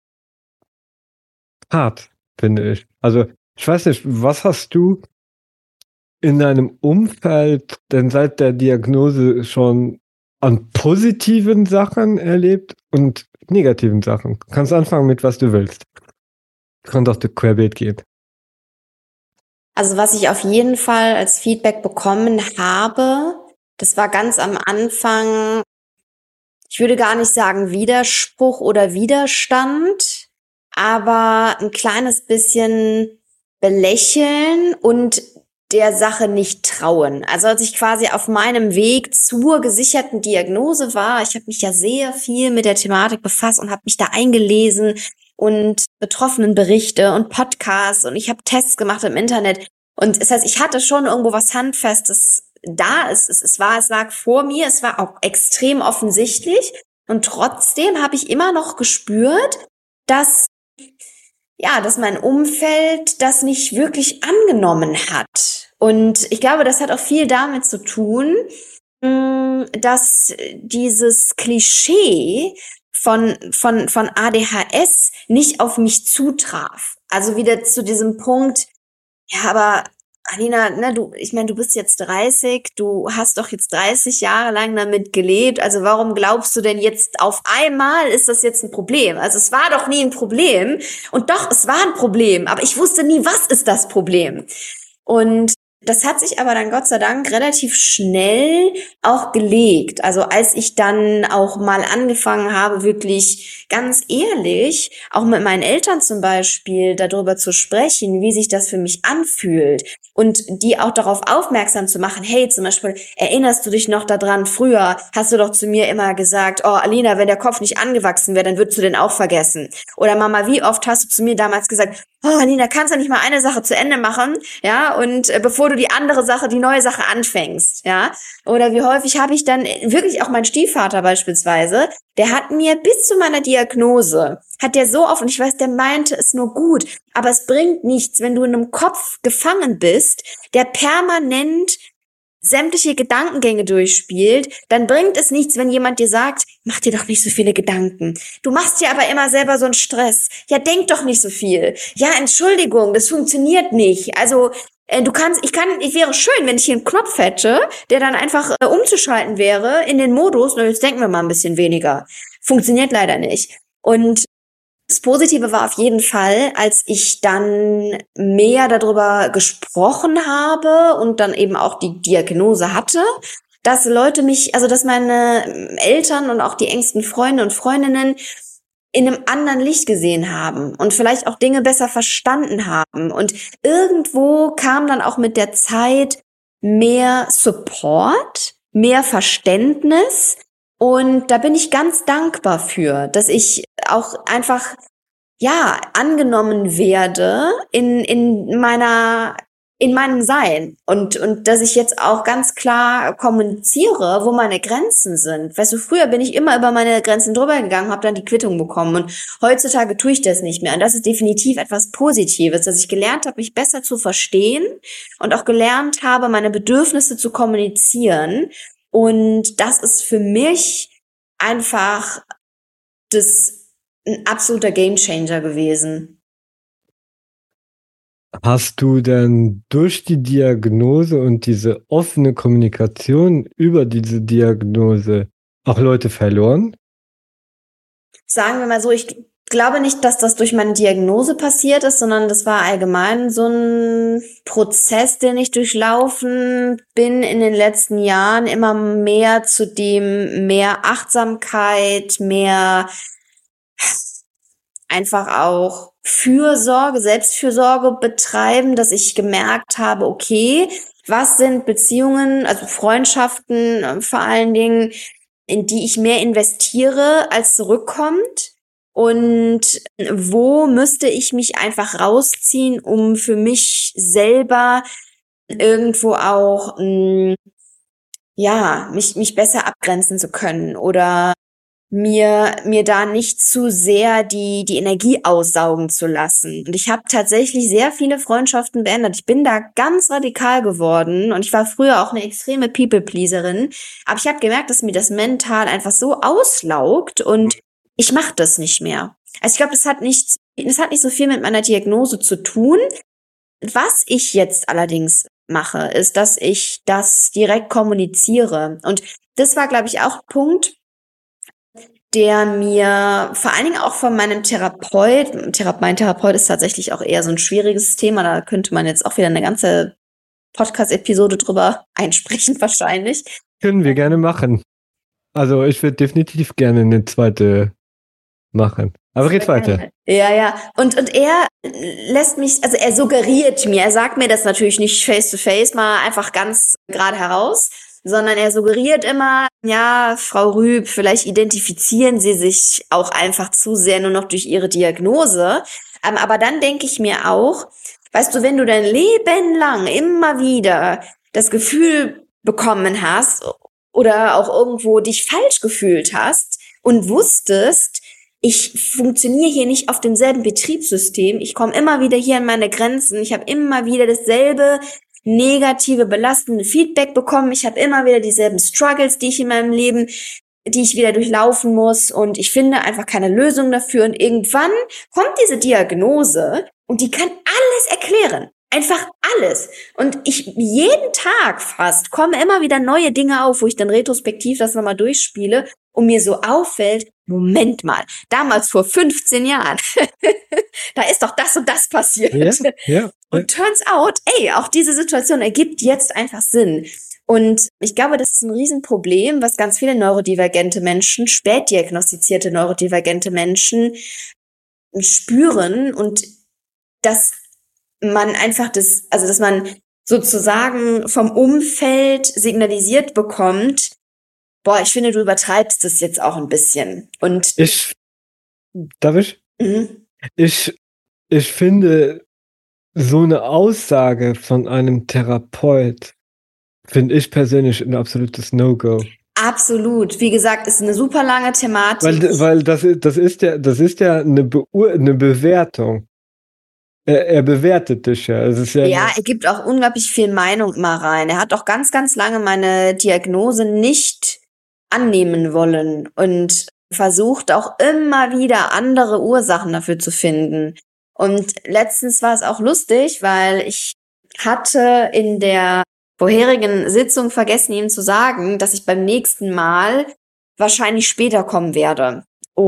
hart, finde ich. Also ich weiß nicht, was hast du in deinem Umfeld denn seit der Diagnose schon an positiven Sachen erlebt und negativen Sachen? Du kannst anfangen mit, was du willst. Du kannst auch querbeet gehen. Also was ich auf jeden Fall als Feedback bekommen habe, das war ganz am Anfang, ich würde gar nicht sagen Widerspruch oder Widerstand, aber ein kleines bisschen belächeln und der Sache nicht trauen. Also als ich quasi auf meinem Weg zur gesicherten Diagnose war, ich habe mich ja sehr viel mit der Thematik befasst und habe mich da eingelesen und Betroffenenberichte und Podcasts und ich habe Tests gemacht im Internet. Und das heißt, ich hatte schon irgendwo was Handfestes da. Es, es, es war, es lag vor mir, es war auch extrem offensichtlich. Und trotzdem habe ich immer noch gespürt, dass ja, dass mein Umfeld das nicht wirklich angenommen hat. Und ich glaube, das hat auch viel damit zu tun, dass dieses Klischee von, von, von A D H S nicht auf mich zutraf. Also wieder zu diesem Punkt, ja, aber Alina, ne, du, ich meine, du bist jetzt dreißig, du hast doch jetzt dreißig Jahre lang damit gelebt, also warum glaubst du denn jetzt auf einmal ist das jetzt ein Problem? Also es war doch nie ein Problem und doch, es war ein Problem, aber ich wusste nie, was ist das Problem? Und das hat sich aber dann Gott sei Dank relativ schnell auch gelegt. Also als ich dann auch mal angefangen habe, wirklich ganz ehrlich, auch mit meinen Eltern zum Beispiel, darüber zu sprechen, wie sich das für mich anfühlt und die auch darauf aufmerksam zu machen, hey, zum Beispiel, erinnerst du dich noch daran, früher hast du doch zu mir immer gesagt, oh, Alina, wenn der Kopf nicht angewachsen wäre, dann würdest du den auch vergessen. Oder Mama, wie oft hast du zu mir damals gesagt, oh, Alina, kannst du nicht mal eine Sache zu Ende machen, ja, und äh, bevor du die andere Sache, die neue Sache anfängst, ja, oder wie häufig habe ich dann wirklich auch mein Stiefvater beispielsweise, der hat mir bis zu meiner Diagnose, hat der so oft, und ich weiß, der meinte es nur gut, aber es bringt nichts, wenn du in einem Kopf gefangen bist, der permanent sämtliche Gedankengänge durchspielt, dann bringt es nichts, wenn jemand dir sagt, mach dir doch nicht so viele Gedanken. Du machst dir aber immer selber so einen Stress. Ja, denk doch nicht so viel. Ja, Entschuldigung, das funktioniert nicht. Also, äh, du kannst, ich kann, ich wäre schön, wenn ich hier einen Knopf hätte, der dann einfach äh, umzuschalten wäre in den Modus, und jetzt denken wir mal ein bisschen weniger. Funktioniert leider nicht. Und das Positive war auf jeden Fall, als ich dann mehr darüber gesprochen habe und dann eben auch die Diagnose hatte, dass Leute mich, also dass meine Eltern und auch die engsten Freunde und Freundinnen in einem anderen Licht gesehen haben und vielleicht auch Dinge besser verstanden haben. Und irgendwo kam dann auch mit der Zeit mehr Support, mehr Verständnis. Und da bin ich ganz dankbar für, dass ich auch einfach, ja, angenommen werde in, in meiner, in meinem Sein. Und, und dass ich jetzt auch ganz klar kommuniziere, wo meine Grenzen sind. Weißt du, früher bin ich immer über meine Grenzen drüber gegangen, habe dann die Quittung bekommen. Und heutzutage tue ich das nicht mehr. Und das ist definitiv etwas Positives, dass ich gelernt habe, mich besser zu verstehen und auch gelernt habe, meine Bedürfnisse zu kommunizieren. Und das ist für mich einfach das ein absoluter Gamechanger gewesen. Hast du denn durch die Diagnose und diese offene Kommunikation über diese Diagnose auch Leute verloren? Sagen wir mal so, ich glaube nicht, dass das durch meine Diagnose passiert ist, sondern das war allgemein so ein Prozess, den ich durchlaufen bin in den letzten Jahren, immer mehr zu dem mehr Achtsamkeit, mehr einfach auch Fürsorge, Selbstfürsorge betreiben, dass ich gemerkt habe, okay, was sind Beziehungen, also Freundschaften vor allen Dingen, in die ich mehr investiere, als zurückkommt? Und wo müsste ich mich einfach rausziehen, um für mich selber irgendwo auch mh, ja, mich, mich besser abgrenzen zu können oder mir, mir da nicht zu sehr die, die Energie aussaugen zu lassen. Und ich habe tatsächlich sehr viele Freundschaften beendet. Ich bin da ganz radikal geworden und ich war früher auch eine extreme People-Pleaserin. Aber ich habe gemerkt, dass mir das mental einfach so auslaugt und ich mache das nicht mehr. Also ich glaube, das hat nichts, das hat nicht so viel mit meiner Diagnose zu tun. Was ich jetzt allerdings mache, ist, dass ich das direkt kommuniziere. Und das war, glaube ich, auch ein Punkt, der mir vor allen Dingen auch von meinem Therapeut, Thera- mein Therapeut ist tatsächlich auch eher so ein schwieriges Thema, da könnte man jetzt auch wieder eine ganze Podcast-Episode drüber einsprechen wahrscheinlich. Können wir gerne machen. Also ich würde definitiv gerne eine zweite machen. Aber red weiter. Ja, ja. Und, und er lässt mich, also er suggeriert mir, er sagt mir das natürlich nicht face to face, mal einfach ganz gerade heraus, sondern er suggeriert immer, ja, Frau Rüb, vielleicht identifizieren Sie sich auch einfach zu sehr nur noch durch Ihre Diagnose. Ähm, aber dann denke ich mir auch, weißt du, wenn du dein Leben lang immer wieder das Gefühl bekommen hast oder auch irgendwo dich falsch gefühlt hast und wusstest, ich funktioniere hier nicht auf demselben Betriebssystem, ich komme immer wieder hier an meine Grenzen, ich habe immer wieder dasselbe negative, belastende Feedback bekommen, ich habe immer wieder dieselben Struggles, die ich in meinem Leben, die ich wieder durchlaufen muss und ich finde einfach keine Lösung dafür und irgendwann kommt diese Diagnose und die kann alles erklären. Einfach alles. Und ich, jeden Tag fast, kommen immer wieder neue Dinge auf, wo ich dann retrospektiv das nochmal durchspiele und mir so auffällt, Moment mal, damals vor fünfzehn Jahren, da ist doch das und das passiert. Ja, ja. Und turns out, ey, auch diese Situation ergibt jetzt einfach Sinn. Und ich glaube, das ist ein Riesenproblem, was ganz viele neurodivergente Menschen, spätdiagnostizierte neurodivergente Menschen spüren und das man einfach das, also dass man sozusagen vom Umfeld signalisiert bekommt, boah, ich finde, du übertreibst das jetzt auch ein bisschen. Und Ich, darf ich? Mhm. Ich, ich finde, so eine Aussage von einem Therapeut finde ich persönlich ein absolutes No-Go. Absolut. Wie gesagt, ist eine super lange Thematik. Weil, weil das, das ist ja, das ist ja eine, Beur eine Bewertung. Er, er bewertet dich ja. Es ist ja, Ja, er gibt auch unglaublich viel Meinung mal rein. Er hat auch ganz, ganz lange meine Diagnose nicht annehmen wollen und versucht auch immer wieder andere Ursachen dafür zu finden. Und letztens war es auch lustig, weil ich hatte in der vorherigen Sitzung vergessen, ihm zu sagen, dass ich beim nächsten Mal wahrscheinlich später kommen werde.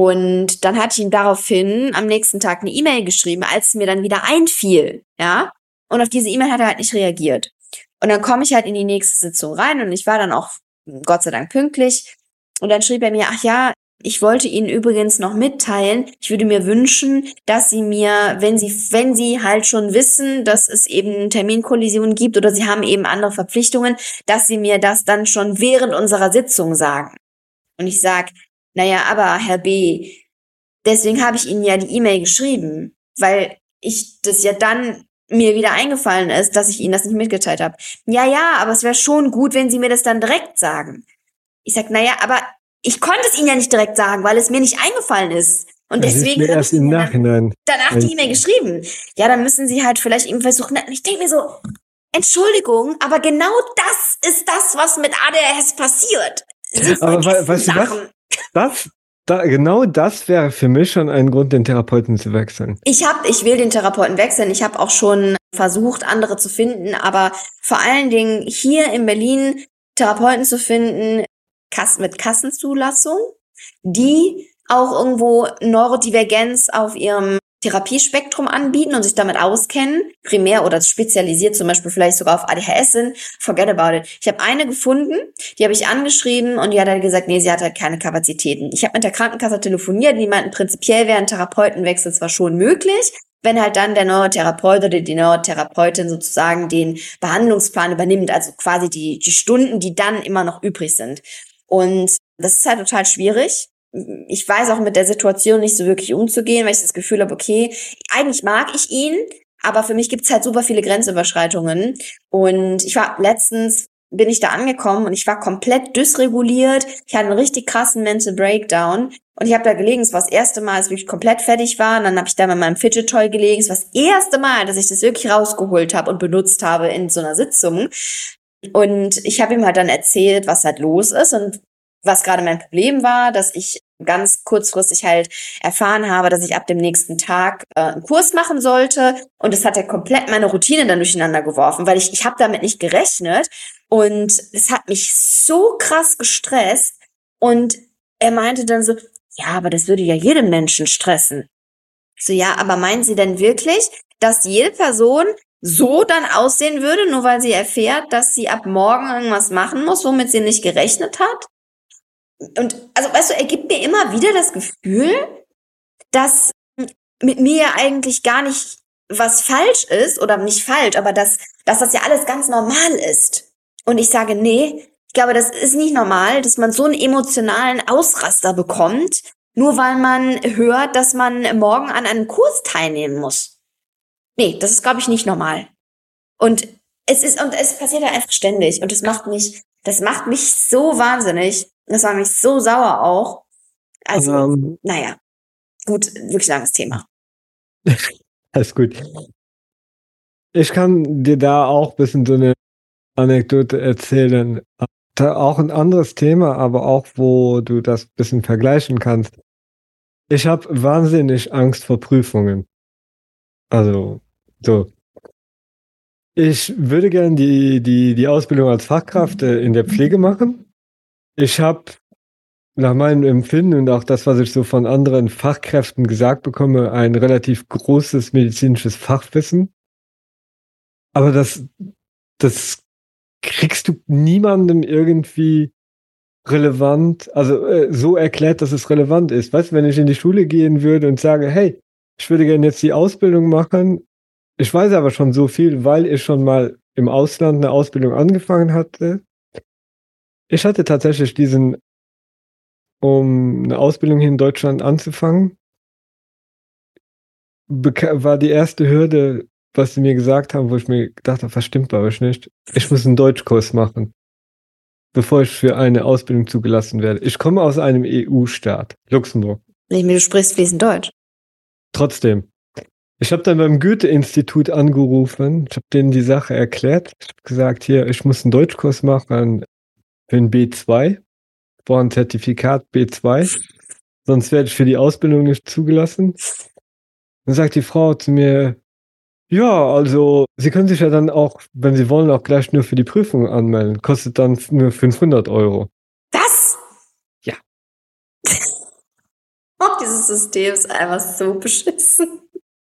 Und dann hatte ich ihm daraufhin am nächsten Tag eine E-Mail geschrieben, als es mir dann wieder einfiel, ja. Und auf diese E-Mail hat er halt nicht reagiert. Und dann komme ich halt in die nächste Sitzung rein und ich war dann auch Gott sei Dank pünktlich. Und dann schrieb er mir, ach ja, ich wollte Ihnen übrigens noch mitteilen, ich würde mir wünschen, dass Sie mir, wenn Sie, wenn Sie halt schon wissen, dass es eben Terminkollisionen gibt oder Sie haben eben andere Verpflichtungen, dass Sie mir das dann schon während unserer Sitzung sagen. Und ich sag, naja, aber Herr B., deswegen habe ich Ihnen ja die E-Mail geschrieben, weil ich das ja dann mir wieder eingefallen ist, dass ich Ihnen das nicht mitgeteilt habe. Ja, ja, aber es wäre schon gut, wenn Sie mir das dann direkt sagen. Ich sag, naja, aber ich konnte es Ihnen ja nicht direkt sagen, weil es mir nicht eingefallen ist. Und das deswegen ist mir erst im Nachhinein. danach die E-Mail geschrieben. Ja, dann müssen Sie halt vielleicht eben versuchen. Und ich denke mir so, Entschuldigung, aber genau das ist das, was mit A D H S passiert. Sie Aber we weißt du was? Sachen. Das, da, genau das wäre für mich schon ein Grund, den Therapeuten zu wechseln. Ich hab, ich will den Therapeuten wechseln. Ich habe auch schon versucht, andere zu finden, aber vor allen Dingen hier in Berlin Therapeuten zu finden, Kass mit Kassenzulassung, die auch irgendwo Neurodivergenz auf ihrem Therapiespektrum anbieten und sich damit auskennen, primär oder spezialisiert zum Beispiel vielleicht sogar auf A D H S sind, forget about it. Ich habe eine gefunden, die habe ich angeschrieben und die hat halt gesagt, nee, sie hat halt keine Kapazitäten. Ich habe mit der Krankenkasse telefoniert, die meinten, prinzipiell wäre ein Therapeutenwechsel zwar schon möglich, wenn halt dann der Neurotherapeut oder die Neurotherapeutin sozusagen den Behandlungsplan übernimmt, also quasi die, die Stunden, die dann immer noch übrig sind. Und das ist halt total schwierig. Ich weiß auch mit der Situation nicht so wirklich umzugehen, weil ich das Gefühl habe, okay, eigentlich mag ich ihn, aber für mich gibt's halt super viele Grenzüberschreitungen. Und ich war letztens bin ich da angekommen und ich war komplett dysreguliert. Ich hatte einen richtig krassen Mental Breakdown. Und ich habe da gelegen, es war das erste Mal, als ich komplett fertig war. Und dann habe ich da mit meinem Fidget Toy gelegen. Es war das erste Mal, dass ich das wirklich rausgeholt habe und benutzt habe in so einer Sitzung. Und ich habe ihm halt dann erzählt, was halt los ist und was gerade mein Problem war, dass ich ganz kurzfristig halt erfahren habe, dass ich ab dem nächsten Tag äh, einen Kurs machen sollte. Und das hat ja komplett meine Routine dann durcheinander geworfen, weil ich ich habe damit nicht gerechnet. Und es hat mich so krass gestresst. Und er meinte dann so, ja, aber das würde ja jeden Menschen stressen. So, ja, aber meinen Sie denn wirklich, dass jede Person so dann aussehen würde, nur weil sie erfährt, dass sie ab morgen irgendwas machen muss, womit sie nicht gerechnet hat? Und also, weißt du, er gibt mir immer wieder das Gefühl, dass mit mir ja eigentlich gar nicht was falsch ist, oder nicht falsch, aber dass, dass das ja alles ganz normal ist. Und ich sage, nee, ich glaube, das ist nicht normal, dass man so einen emotionalen Ausraster bekommt, nur weil man hört, dass man morgen an einem Kurs teilnehmen muss. Nee, das ist, glaube ich, nicht normal. Und es ist, und es passiert ja einfach ständig. Und das macht mich, das macht mich so wahnsinnig. Das macht mich so sauer auch. Also, um, naja, gut, wirklich langes Thema. Alles gut. Ich kann dir da auch ein bisschen so eine Anekdote erzählen. Da auch ein anderes Thema, aber auch, wo du das ein bisschen vergleichen kannst. Ich habe wahnsinnig Angst vor Prüfungen. Also, so. Ich würde gerne die, die, die Ausbildung als Fachkraft äh, in der Pflege machen. Ich habe nach meinem Empfinden und auch das, was ich so von anderen Fachkräften gesagt bekomme, ein relativ großes medizinisches Fachwissen. Aber das, das kriegst du niemandem irgendwie relevant, also äh, so erklärt, dass es relevant ist. Weißt du, wenn ich in die Schule gehen würde und sage, hey, ich würde gerne jetzt die Ausbildung machen, ich weiß aber schon so viel, weil ich schon mal im Ausland eine Ausbildung angefangen hatte. Ich hatte tatsächlich diesen, um eine Ausbildung hier in Deutschland anzufangen, war die erste Hürde, was sie mir gesagt haben, wo ich mir gedacht habe, was stimmt bei euch nicht? Ich muss einen Deutschkurs machen, bevor ich für eine Ausbildung zugelassen werde. Ich komme aus einem E U-Staat, Luxemburg. Du sprichst fließend Deutsch. Trotzdem. Ich habe dann beim Goethe-Institut angerufen, ich habe denen die Sache erklärt. Ich habe gesagt, hier, ich muss einen Deutschkurs machen für ein B zwei, brauche ein Zertifikat B zwei, sonst werde ich für die Ausbildung nicht zugelassen. Dann sagt die Frau zu mir, ja, also Sie können sich ja dann auch, wenn Sie wollen, auch gleich nur für die Prüfung anmelden. Kostet dann nur fünfhundert Euro. Was? Ja. Oh, dieses System ist einfach so beschissen.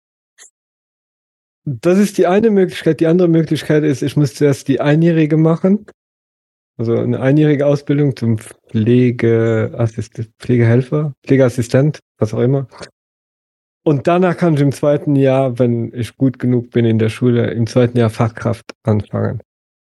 Das ist die eine Möglichkeit. Die andere Möglichkeit ist, ich muss zuerst die Einjährige machen. Also eine einjährige Ausbildung zum Pflegeassistent, Pflegehelfer, Pflegeassistent, was auch immer. Und danach kann ich im zweiten Jahr, wenn ich gut genug bin in der Schule, im zweiten Jahr Fachkraft anfangen.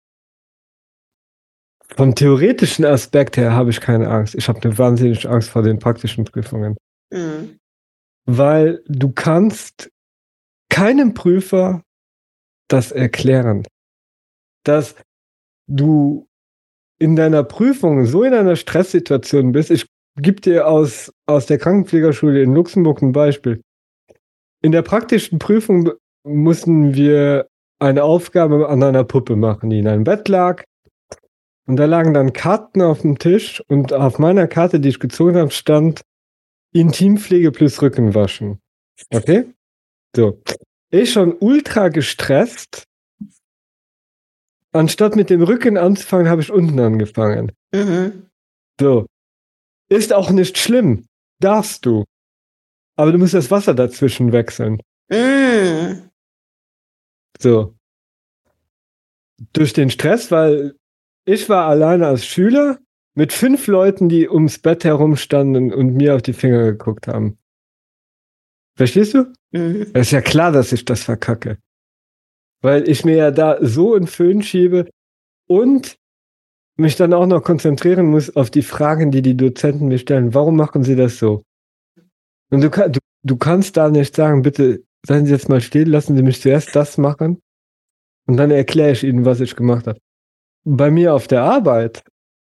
Vom theoretischen Aspekt her habe ich keine Angst. Ich habe eine wahnsinnige Angst vor den praktischen Prüfungen. Mhm. Weil du kannst keinem Prüfer das erklären, dass du in deiner Prüfung so in einer Stresssituation bist. Ich gebe dir aus, aus der Krankenpflegerschule in Luxemburg ein Beispiel. In der praktischen Prüfung mussten wir eine Aufgabe an einer Puppe machen, die in einem Bett lag. Und da lagen dann Karten auf dem Tisch und auf meiner Karte, die ich gezogen habe, stand Intimpflege plus Rückenwaschen. Okay? So. Ich schon ultra gestresst. Anstatt mit dem Rücken anzufangen, habe ich unten angefangen. Mhm. So. Ist auch nicht schlimm. Darfst du. Aber du musst das Wasser dazwischen wechseln. Mhm. So. Durch den Stress, weil ich war alleine als Schüler mit fünf Leuten, die ums Bett herumstanden und mir auf die Finger geguckt haben. Verstehst du? Mhm. Es ist ja klar, dass ich das verkacke. Weil ich mir ja da so einen Föhn schiebe und mich dann auch noch konzentrieren muss auf die Fragen, die die Dozenten mir stellen. Warum machen sie das so? Und du, du, du kannst da nicht sagen, bitte seien Sie jetzt mal still, lassen Sie mich zuerst das machen und dann erkläre ich Ihnen, was ich gemacht habe. bei mir auf der Arbeit,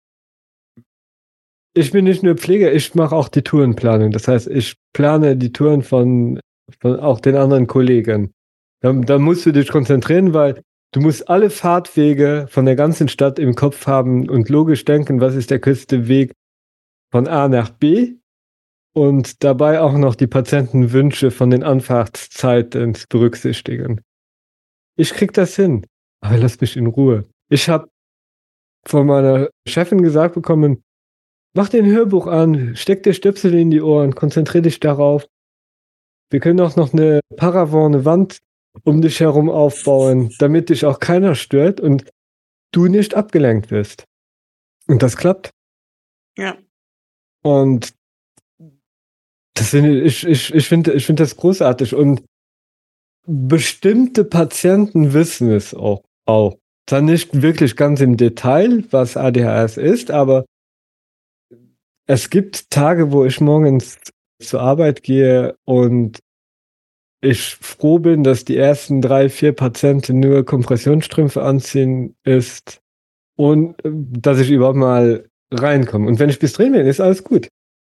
ich bin nicht nur Pfleger, ich mache auch die Tourenplanung. Das heißt, ich plane die Touren von, von auch den anderen Kollegen. Da, da musst du dich konzentrieren, weil du musst alle Fahrtwege von der ganzen Stadt im Kopf haben und logisch denken, was ist der kürzeste Weg von A nach B und dabei auch noch die Patientenwünsche von den Anfahrtszeiten berücksichtigen. Ich krieg das hin, aber lass mich in Ruhe. Ich habe von meiner Chefin gesagt bekommen, mach dir ein Hörbuch an, steck dir Stöpsel in die Ohren, konzentrier dich darauf. Wir können auch noch eine Paravent, eine Wand um dich herum aufbauen, damit dich auch keiner stört und du nicht abgelenkt wirst. Und das klappt. Ja. Und das finde ich, ich, ich finde, ich finde das großartig. Und bestimmte Patienten wissen es auch, auch. Zwar nicht wirklich ganz im Detail, was A D H S ist, aber es gibt Tage, wo ich morgens zur Arbeit gehe und ich froh bin, dass die ersten drei, vier Patienten nur Kompressionsstrümpfe anziehen ist und dass ich überhaupt mal reinkomme. Und wenn ich bis drin bin, ist alles gut.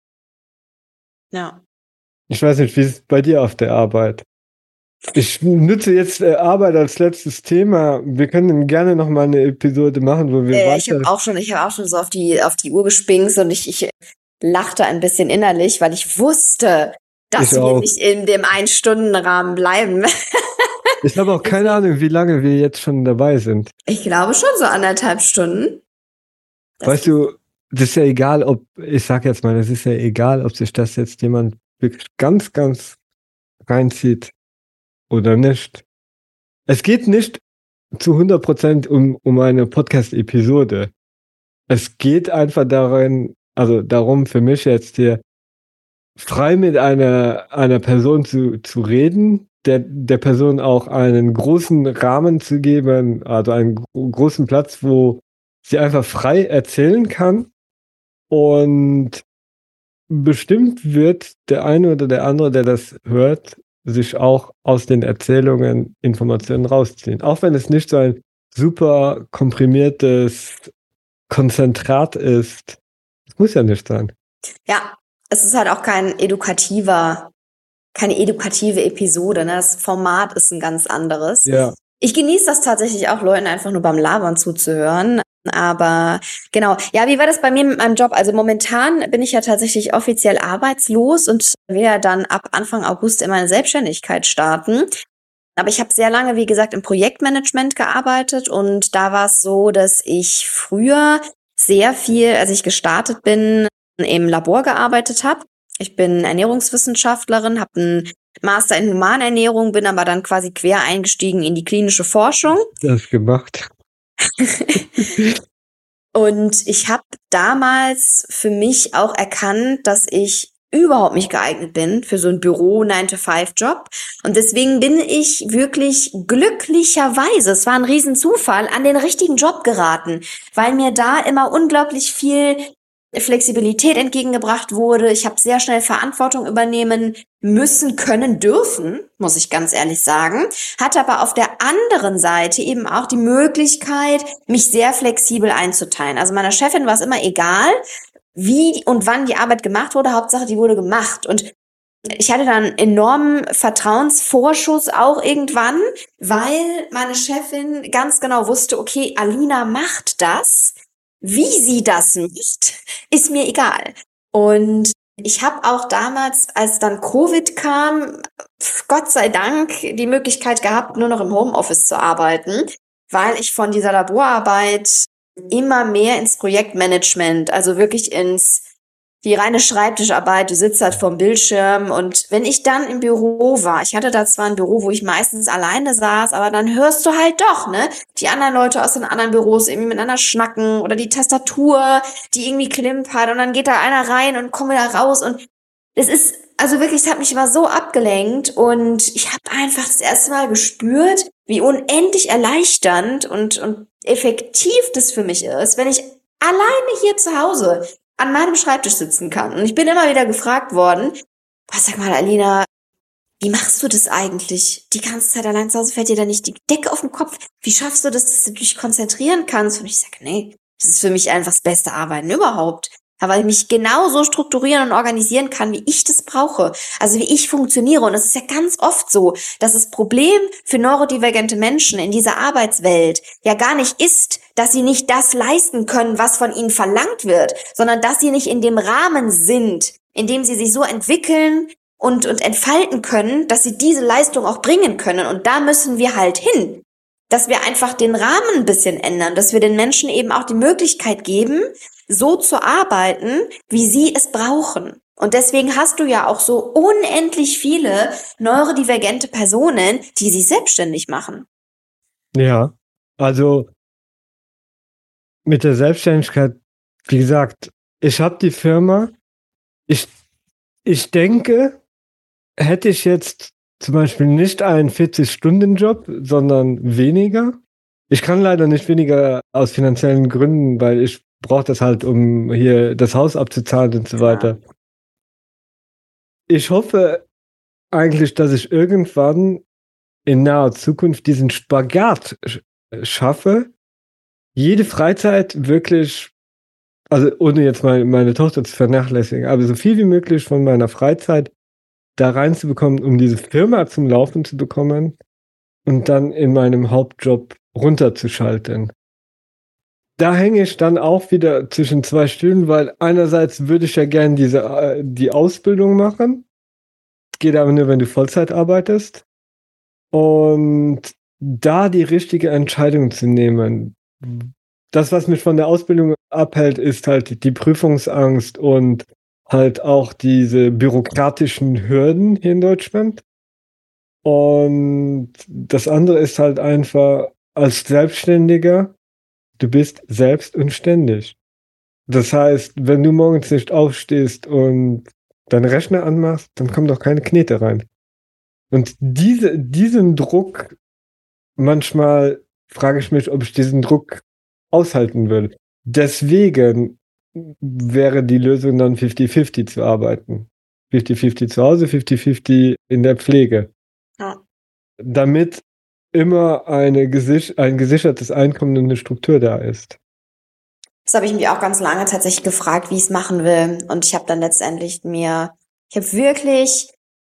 Ja. Ich weiß nicht, wie ist es bei dir auf der Arbeit? Ich nutze jetzt äh, Arbeit als letztes Thema. Wir können gerne noch mal eine Episode machen, wo wir Äh, weiter... ich habe auch schon, ich habe auch schon so auf die auf die Uhr gespingst und ich, ich lachte ein bisschen innerlich, weil ich wusste, dass Ich wir auch. nicht in dem Ein-Stunden-Rahmen bleiben. Ich habe auch keine Ahnung, wie lange wir jetzt schon dabei sind. Ich glaube schon so anderthalb Stunden. Das Weißt du, das ist ja egal, ob, ich sag jetzt mal, das ist ja egal, ob sich das jetzt jemand wirklich ganz, ganz reinzieht oder nicht. Es geht nicht zu hundert Prozent um, um eine Podcast-Episode. Es geht einfach darin, also darum für mich jetzt hier frei mit einer, einer Person zu, zu reden, der, der Person auch einen großen Rahmen zu geben, also einen gro- großen Platz, wo sie einfach frei erzählen kann. Und bestimmt wird der eine oder der andere, der das hört, sich auch aus den Erzählungen Informationen rausziehen. Auch wenn es nicht so ein super komprimiertes Konzentrat ist. Das muss ja nicht sein. Ja, es ist halt auch kein edukativer, keine edukative Episode, ne? Das Format ist ein ganz anderes. Ja. Ich genieße das tatsächlich auch, Leuten einfach nur beim Labern zuzuhören. Aber genau, ja, wie war das bei mir mit meinem Job? Also momentan bin ich ja tatsächlich offiziell arbeitslos und will ja dann ab Anfang August in meine Selbstständigkeit starten. Aber ich habe sehr lange, wie gesagt, im Projektmanagement gearbeitet und da war es so, dass ich früher sehr viel, als ich gestartet bin, im Labor gearbeitet habe. Ich bin Ernährungswissenschaftlerin, habe einen Master in Humanernährung, bin aber dann quasi quer eingestiegen in die klinische Forschung. Das gemacht. Und ich habe damals für mich auch erkannt, dass ich überhaupt nicht geeignet bin für so ein Büro-nine to five Job. Und deswegen bin ich wirklich glücklicherweise, es war ein Riesenzufall, an den richtigen Job geraten, weil mir da immer unglaublich viel Flexibilität entgegengebracht wurde. Ich habe sehr schnell Verantwortung übernehmen müssen, können, dürfen, muss ich ganz ehrlich sagen. Hatte aber auf der anderen Seite eben auch die Möglichkeit, mich sehr flexibel einzuteilen. Also meiner Chefin war es immer egal, wie und wann die Arbeit gemacht wurde. Hauptsache, die wurde gemacht. Und ich hatte dann einen enormen Vertrauensvorschuss auch irgendwann, weil meine Chefin ganz genau wusste, okay, Alina macht das. Wie sie das macht, ist mir egal. Und ich habe auch damals, als dann Covid kam, Gott sei Dank die Möglichkeit gehabt, nur noch im Homeoffice zu arbeiten, weil ich von dieser Laborarbeit immer mehr ins Projektmanagement, also wirklich ins die reine Schreibtischarbeit, du sitzt halt vorm Bildschirm und wenn ich dann im Büro war, ich hatte da zwar ein Büro, wo ich meistens alleine saß, aber dann hörst du halt doch, ne, die anderen Leute aus den anderen Büros irgendwie miteinander schnacken oder die Tastatur, die irgendwie klimpert und dann geht da einer rein und kommt wieder raus und es ist, also wirklich, es hat mich immer so abgelenkt und ich habe einfach das erste Mal gespürt, wie unendlich erleichternd und, und effektiv das für mich ist, wenn ich alleine hier zu Hause an meinem Schreibtisch sitzen kann. Und ich bin immer wieder gefragt worden, was sag mal, Alina, wie machst du das eigentlich? Die ganze Zeit allein zu Hause, fällt dir da nicht die Decke auf den Kopf? Wie schaffst du das, dass du dich konzentrieren kannst? Und ich sage, nee, das ist für mich einfach das beste Arbeiten überhaupt. Ja, weil ich mich genau so strukturieren und organisieren kann, wie ich das brauche. Also wie ich funktioniere. Und es ist ja ganz oft so, dass das Problem für neurodivergente Menschen in dieser Arbeitswelt ja gar nicht ist, dass sie nicht das leisten können, was von ihnen verlangt wird, sondern dass sie nicht in dem Rahmen sind, in dem sie sich so entwickeln und, und entfalten können, dass sie diese Leistung auch bringen können. Und da müssen wir halt hin. Dass wir einfach den Rahmen ein bisschen ändern, dass wir den Menschen eben auch die Möglichkeit geben, so zu arbeiten, wie sie es brauchen. Und deswegen hast du ja auch so unendlich viele neurodivergente Personen, die sich selbstständig machen. Ja, also mit der Selbstständigkeit, wie gesagt, ich habe die Firma, ich, ich denke, hätte ich jetzt zum Beispiel nicht einen vierzig-Stunden-Job, sondern weniger. Ich kann leider nicht weniger aus finanziellen Gründen, weil ich brauche das halt, um hier das Haus abzuzahlen und so weiter. Ich hoffe eigentlich, dass ich irgendwann in naher Zukunft diesen Spagat schaffe, jede Freizeit wirklich, also ohne jetzt mal meine Tochter zu vernachlässigen, aber so viel wie möglich von meiner Freizeit da reinzubekommen, um diese Firma zum Laufen zu bekommen und dann in meinem Hauptjob runterzuschalten. Da hänge ich dann auch wieder zwischen zwei Stühlen, weil einerseits würde ich ja gerne diese, die Ausbildung machen. Geht aber nur, wenn du Vollzeit arbeitest. Und da die richtige Entscheidung zu nehmen. Das, was mich von der Ausbildung abhält, ist halt die Prüfungsangst und halt auch diese bürokratischen Hürden hier in Deutschland. Und das andere ist halt einfach, als Selbstständiger, du bist selbst und ständig. Das heißt, wenn du morgens nicht aufstehst und deinen Rechner anmachst, dann kommen doch keine Knete rein. Und diese, diesen Druck, manchmal frage ich mich, ob ich diesen Druck aushalten will. Deswegen wäre die Lösung dann fifty fifty zu arbeiten. fifty fifty zu Hause, fifty fifty in der Pflege. Ja. Damit immer eine gesich- ein gesichertes Einkommen und eine Struktur da ist. Das habe ich mich auch ganz lange tatsächlich gefragt, wie ich es machen will. Und ich habe dann letztendlich mir, ich habe wirklich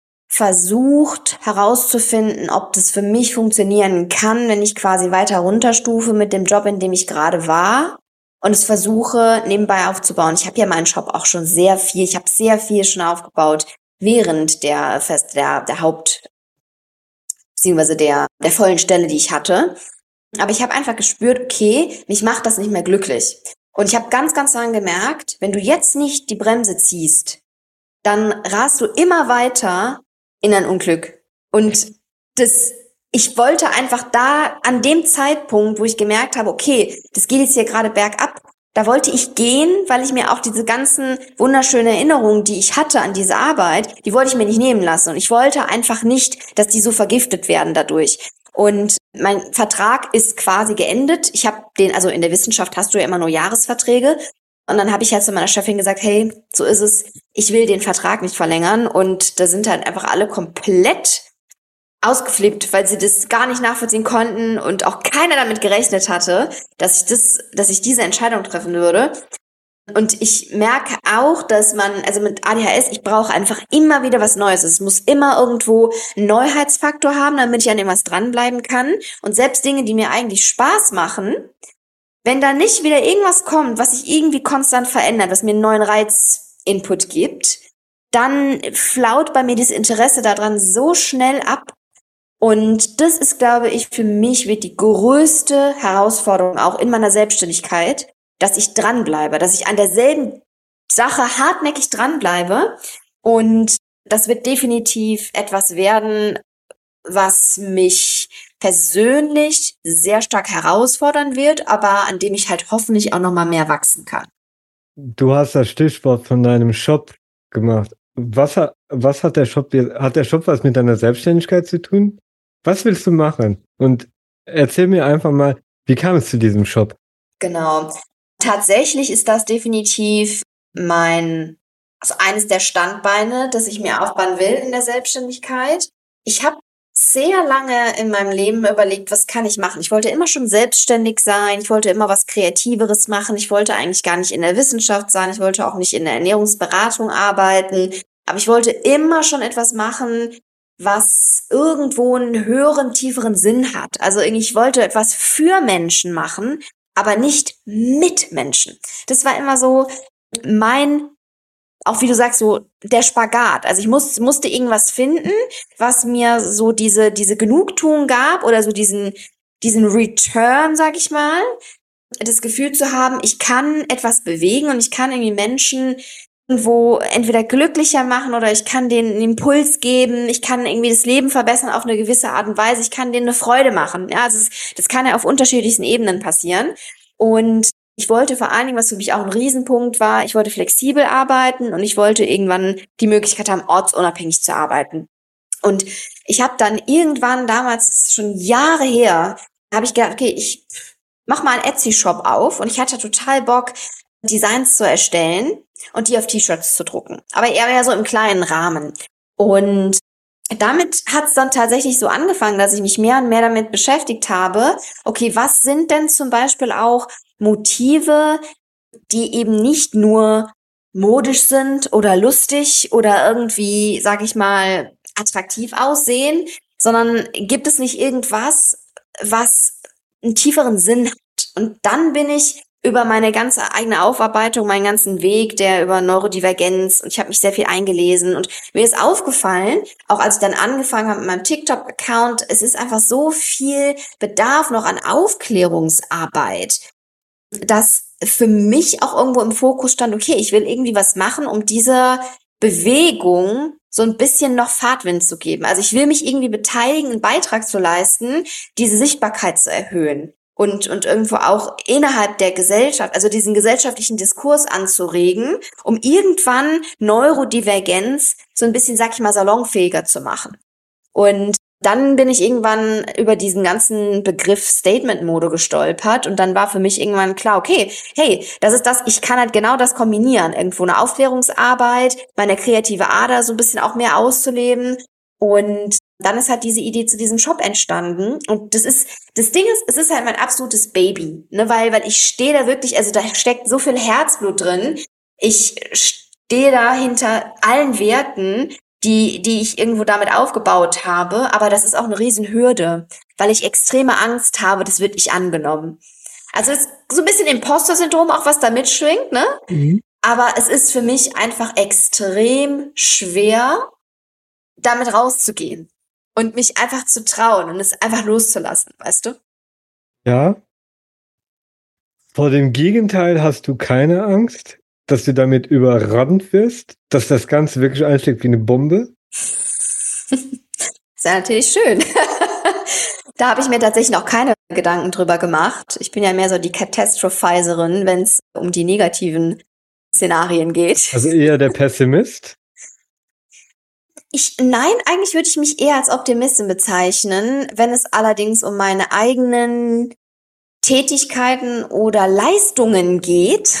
versucht herauszufinden, ob das für mich funktionieren kann, wenn ich quasi weiter runterstufe mit dem Job, in dem ich gerade war und es versuche nebenbei aufzubauen. Ich habe ja meinen Shop auch schon sehr viel, ich habe sehr viel schon aufgebaut während der Fest, der, der Haupt, beziehungsweise der, der vollen Stelle, die ich hatte. Aber ich habe einfach gespürt, okay, mich macht das nicht mehr glücklich. Und ich habe ganz, ganz lange gemerkt, wenn du jetzt nicht die Bremse ziehst, dann rast du immer weiter in ein Unglück. Und das, ich wollte einfach da an dem Zeitpunkt, wo ich gemerkt habe, okay, das geht jetzt hier gerade bergab, da wollte ich gehen, weil ich mir auch diese ganzen wunderschönen Erinnerungen, die ich hatte an diese Arbeit, die wollte ich mir nicht nehmen lassen. Und ich wollte einfach nicht, dass die so vergiftet werden dadurch. Und mein Vertrag ist quasi geendet. Ich habe den, also in der Wissenschaft hast du ja immer nur Jahresverträge. Und dann habe ich halt zu meiner Chefin gesagt, hey, so ist es, ich will den Vertrag nicht verlängern. Und da sind halt einfach alle komplett ausgeflippt, weil sie das gar nicht nachvollziehen konnten und auch keiner damit gerechnet hatte, dass ich das, dass ich diese Entscheidung treffen würde. Und ich merke auch, dass man, also mit A D H S, ich brauche einfach immer wieder was Neues. Es muss immer irgendwo einen Neuheitsfaktor haben, damit ich an irgendwas dranbleiben kann. Und selbst Dinge, die mir eigentlich Spaß machen, wenn da nicht wieder irgendwas kommt, was sich irgendwie konstant verändert, was mir einen neuen Reiz-Input gibt, dann flaut bei mir das Interesse daran so schnell ab. Und das ist, glaube ich, für mich wird die größte Herausforderung auch in meiner Selbstständigkeit, dass ich dranbleibe, dass ich an derselben Sache hartnäckig dranbleibe. Und das wird definitiv etwas werden, was mich persönlich sehr stark herausfordern wird, aber an dem ich halt hoffentlich auch noch mal mehr wachsen kann. Du hast das Stichwort von deinem Shop gemacht. Was hat, was hat der Shop, hat der Shop was mit deiner Selbstständigkeit zu tun? Was willst du machen? Und erzähl mir einfach mal, wie kam es zu diesem Shop? Genau. Tatsächlich ist das definitiv mein also eines der Standbeine, das ich mir aufbauen will in der Selbstständigkeit. Ich habe sehr lange in meinem Leben überlegt, was kann ich machen? Ich wollte immer schon selbstständig sein. Ich wollte immer was Kreativeres machen. Ich wollte eigentlich gar nicht in der Wissenschaft sein. Ich wollte auch nicht in der Ernährungsberatung arbeiten. Aber ich wollte immer schon etwas machen, was irgendwo einen höheren, tieferen Sinn hat. Also irgendwie, ich wollte etwas für Menschen machen, aber nicht mit Menschen. Das war immer so mein, auch wie du sagst, so der Spagat. Also ich muss, musste irgendwas finden, was mir so diese, diese Genugtuung gab oder so diesen, diesen Return, sag ich mal. Das Gefühl zu haben, ich kann etwas bewegen und ich kann irgendwie Menschen irgendwo entweder glücklicher machen oder ich kann denen einen Impuls geben, ich kann irgendwie das Leben verbessern auf eine gewisse Art und Weise, ich kann denen eine Freude machen. Ja, also das, das kann ja auf unterschiedlichsten Ebenen passieren. Und ich wollte vor allen Dingen, was für mich auch ein Riesenpunkt war, ich wollte flexibel arbeiten und ich wollte irgendwann die Möglichkeit haben, ortsunabhängig zu arbeiten. Und ich habe dann irgendwann, damals, das ist schon Jahre her, habe ich gedacht, okay, ich mach mal einen Etsy-Shop auf und ich hatte total Bock, Designs zu erstellen und die auf T-Shirts zu drucken. Aber eher ja so im kleinen Rahmen. Und damit hat es dann tatsächlich so angefangen, dass ich mich mehr und mehr damit beschäftigt habe, okay, was sind denn zum Beispiel auch Motive, die eben nicht nur modisch sind oder lustig oder irgendwie, sag ich mal, attraktiv aussehen, sondern gibt es nicht irgendwas, was einen tieferen Sinn hat? Und dann bin ich über meine ganze eigene Aufarbeitung, meinen ganzen Weg, der über Neurodivergenz, und ich habe mich sehr viel eingelesen und mir ist aufgefallen, auch als ich dann angefangen habe mit meinem TikTok-Account, es ist einfach so viel Bedarf noch an Aufklärungsarbeit, dass für mich auch irgendwo im Fokus stand, okay, ich will irgendwie was machen, um dieser Bewegung so ein bisschen noch Fahrtwind zu geben. Also ich will mich irgendwie beteiligen, einen Beitrag zu leisten, diese Sichtbarkeit zu erhöhen. Und, und irgendwo auch innerhalb der Gesellschaft, also diesen gesellschaftlichen Diskurs anzuregen, um irgendwann Neurodivergenz so ein bisschen, sag ich mal, salonfähiger zu machen. Und dann bin ich irgendwann über diesen ganzen Begriff Statement-Mode gestolpert und dann war für mich irgendwann klar, okay, hey, das ist das, ich kann halt genau das kombinieren, irgendwo eine Aufklärungsarbeit, meine kreative Ader so ein bisschen auch mehr auszuleben. Und dann ist halt diese Idee zu diesem Shop entstanden. Und das ist, das Ding ist, es ist halt mein absolutes Baby, ne, weil, weil ich stehe da wirklich, also da steckt so viel Herzblut drin. Ich stehe da hinter allen Werten, die, die ich irgendwo damit aufgebaut habe. Aber das ist auch eine Riesenhürde, weil ich extreme Angst habe, das wird nicht angenommen. Also es ist so ein bisschen Imposter-Syndrom, auch was da mitschwingt, ne? Mhm. Aber es ist für mich einfach extrem schwer, damit rauszugehen und mich einfach zu trauen und es einfach loszulassen, weißt du? Ja. Vor dem Gegenteil hast du keine Angst, dass du damit überrannt wirst, dass das Ganze wirklich einschlägt wie eine Bombe? Das ist ja natürlich schön. Da habe ich mir tatsächlich noch keine Gedanken drüber gemacht. Ich bin ja mehr so die Catastrophizerin, wenn es um die negativen Szenarien geht. Also eher der Pessimist? Ich, nein, eigentlich würde ich mich eher als Optimistin bezeichnen. Wenn es allerdings um meine eigenen Tätigkeiten oder Leistungen geht,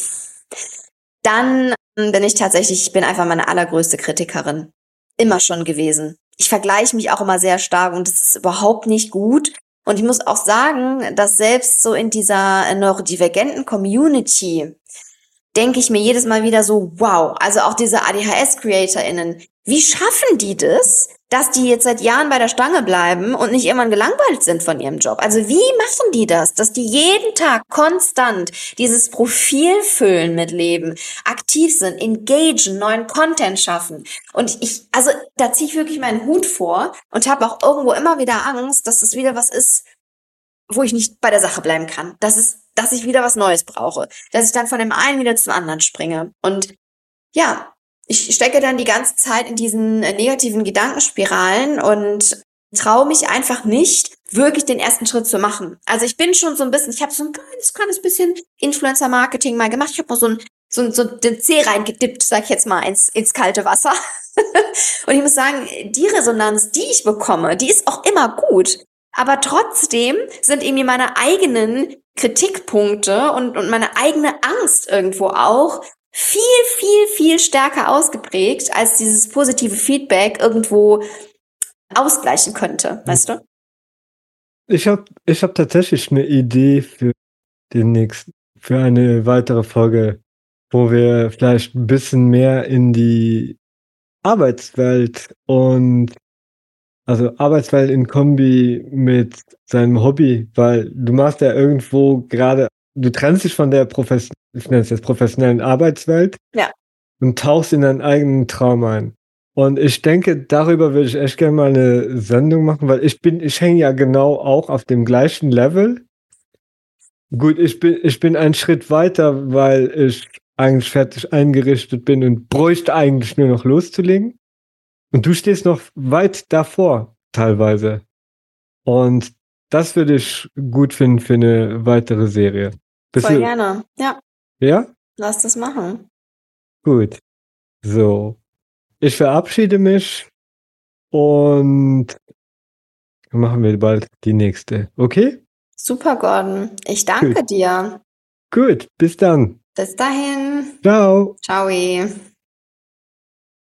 dann bin ich tatsächlich, ich bin einfach meine allergrößte Kritikerin. Immer schon gewesen. Ich vergleiche mich auch immer sehr stark und das ist überhaupt nicht gut. Und ich muss auch sagen, dass selbst so in dieser neurodivergenten Community denke ich mir jedes Mal wieder so, wow, also auch diese A D H S-CreatorInnen, wie schaffen die das, dass die jetzt seit Jahren bei der Stange bleiben und nicht irgendwann gelangweilt sind von ihrem Job? Also wie machen die das, dass die jeden Tag konstant dieses Profil füllen mit Leben, aktiv sind, engagen, neuen Content schaffen? Und ich, also da ziehe ich wirklich meinen Hut vor und habe auch irgendwo immer wieder Angst, dass es wieder was ist, wo ich nicht bei der Sache bleiben kann. Das ist, dass ich wieder was Neues brauche. Dass ich dann von dem einen wieder zum anderen springe. Und ja, ich stecke dann die ganze Zeit in diesen negativen Gedankenspiralen und traue mich einfach nicht, wirklich den ersten Schritt zu machen. Also ich bin schon so ein bisschen, ich habe so ein ganz kleines bisschen Influencer-Marketing mal gemacht. Ich habe mal so ein, so, ein, so den Zeh reingedippt, sag ich jetzt mal, ins, ins kalte Wasser. Und ich muss sagen, die Resonanz, die ich bekomme, die ist auch immer gut. Aber trotzdem sind irgendwie meine eigenen Kritikpunkte und, und meine eigene Angst irgendwo auch viel, viel, viel stärker ausgeprägt, als dieses positive Feedback irgendwo ausgleichen könnte, weißt du? Ich habe ich hab tatsächlich eine Idee für den nächsten, für eine weitere Folge, wo wir vielleicht ein bisschen mehr in die Arbeitswelt und also Arbeitswelt in Kombi mit seinem Hobby, weil du machst ja irgendwo gerade, du trennst dich von der Profes ich nenne es jetzt professionellen Arbeitswelt Ja. und tauchst in deinen eigenen Traum ein. Und ich denke, darüber würde ich echt gerne mal eine Sendung machen, weil ich bin, ich hänge ja genau auch auf dem gleichen Level. Gut, ich bin, ich bin einen Schritt weiter, weil ich eigentlich fertig eingerichtet bin und bräuchte eigentlich nur noch loszulegen. Und du stehst noch weit davor, teilweise. Und das würde ich gut finden für eine weitere Serie. Bist Voll du, gerne. Ja, ja? lass das machen. Gut. So. Ich verabschiede mich und machen wir bald die nächste. Okay? Super, Gordon. Ich danke Gut. dir. Gut. Bis dann. Bis dahin. Ciao. Ciao.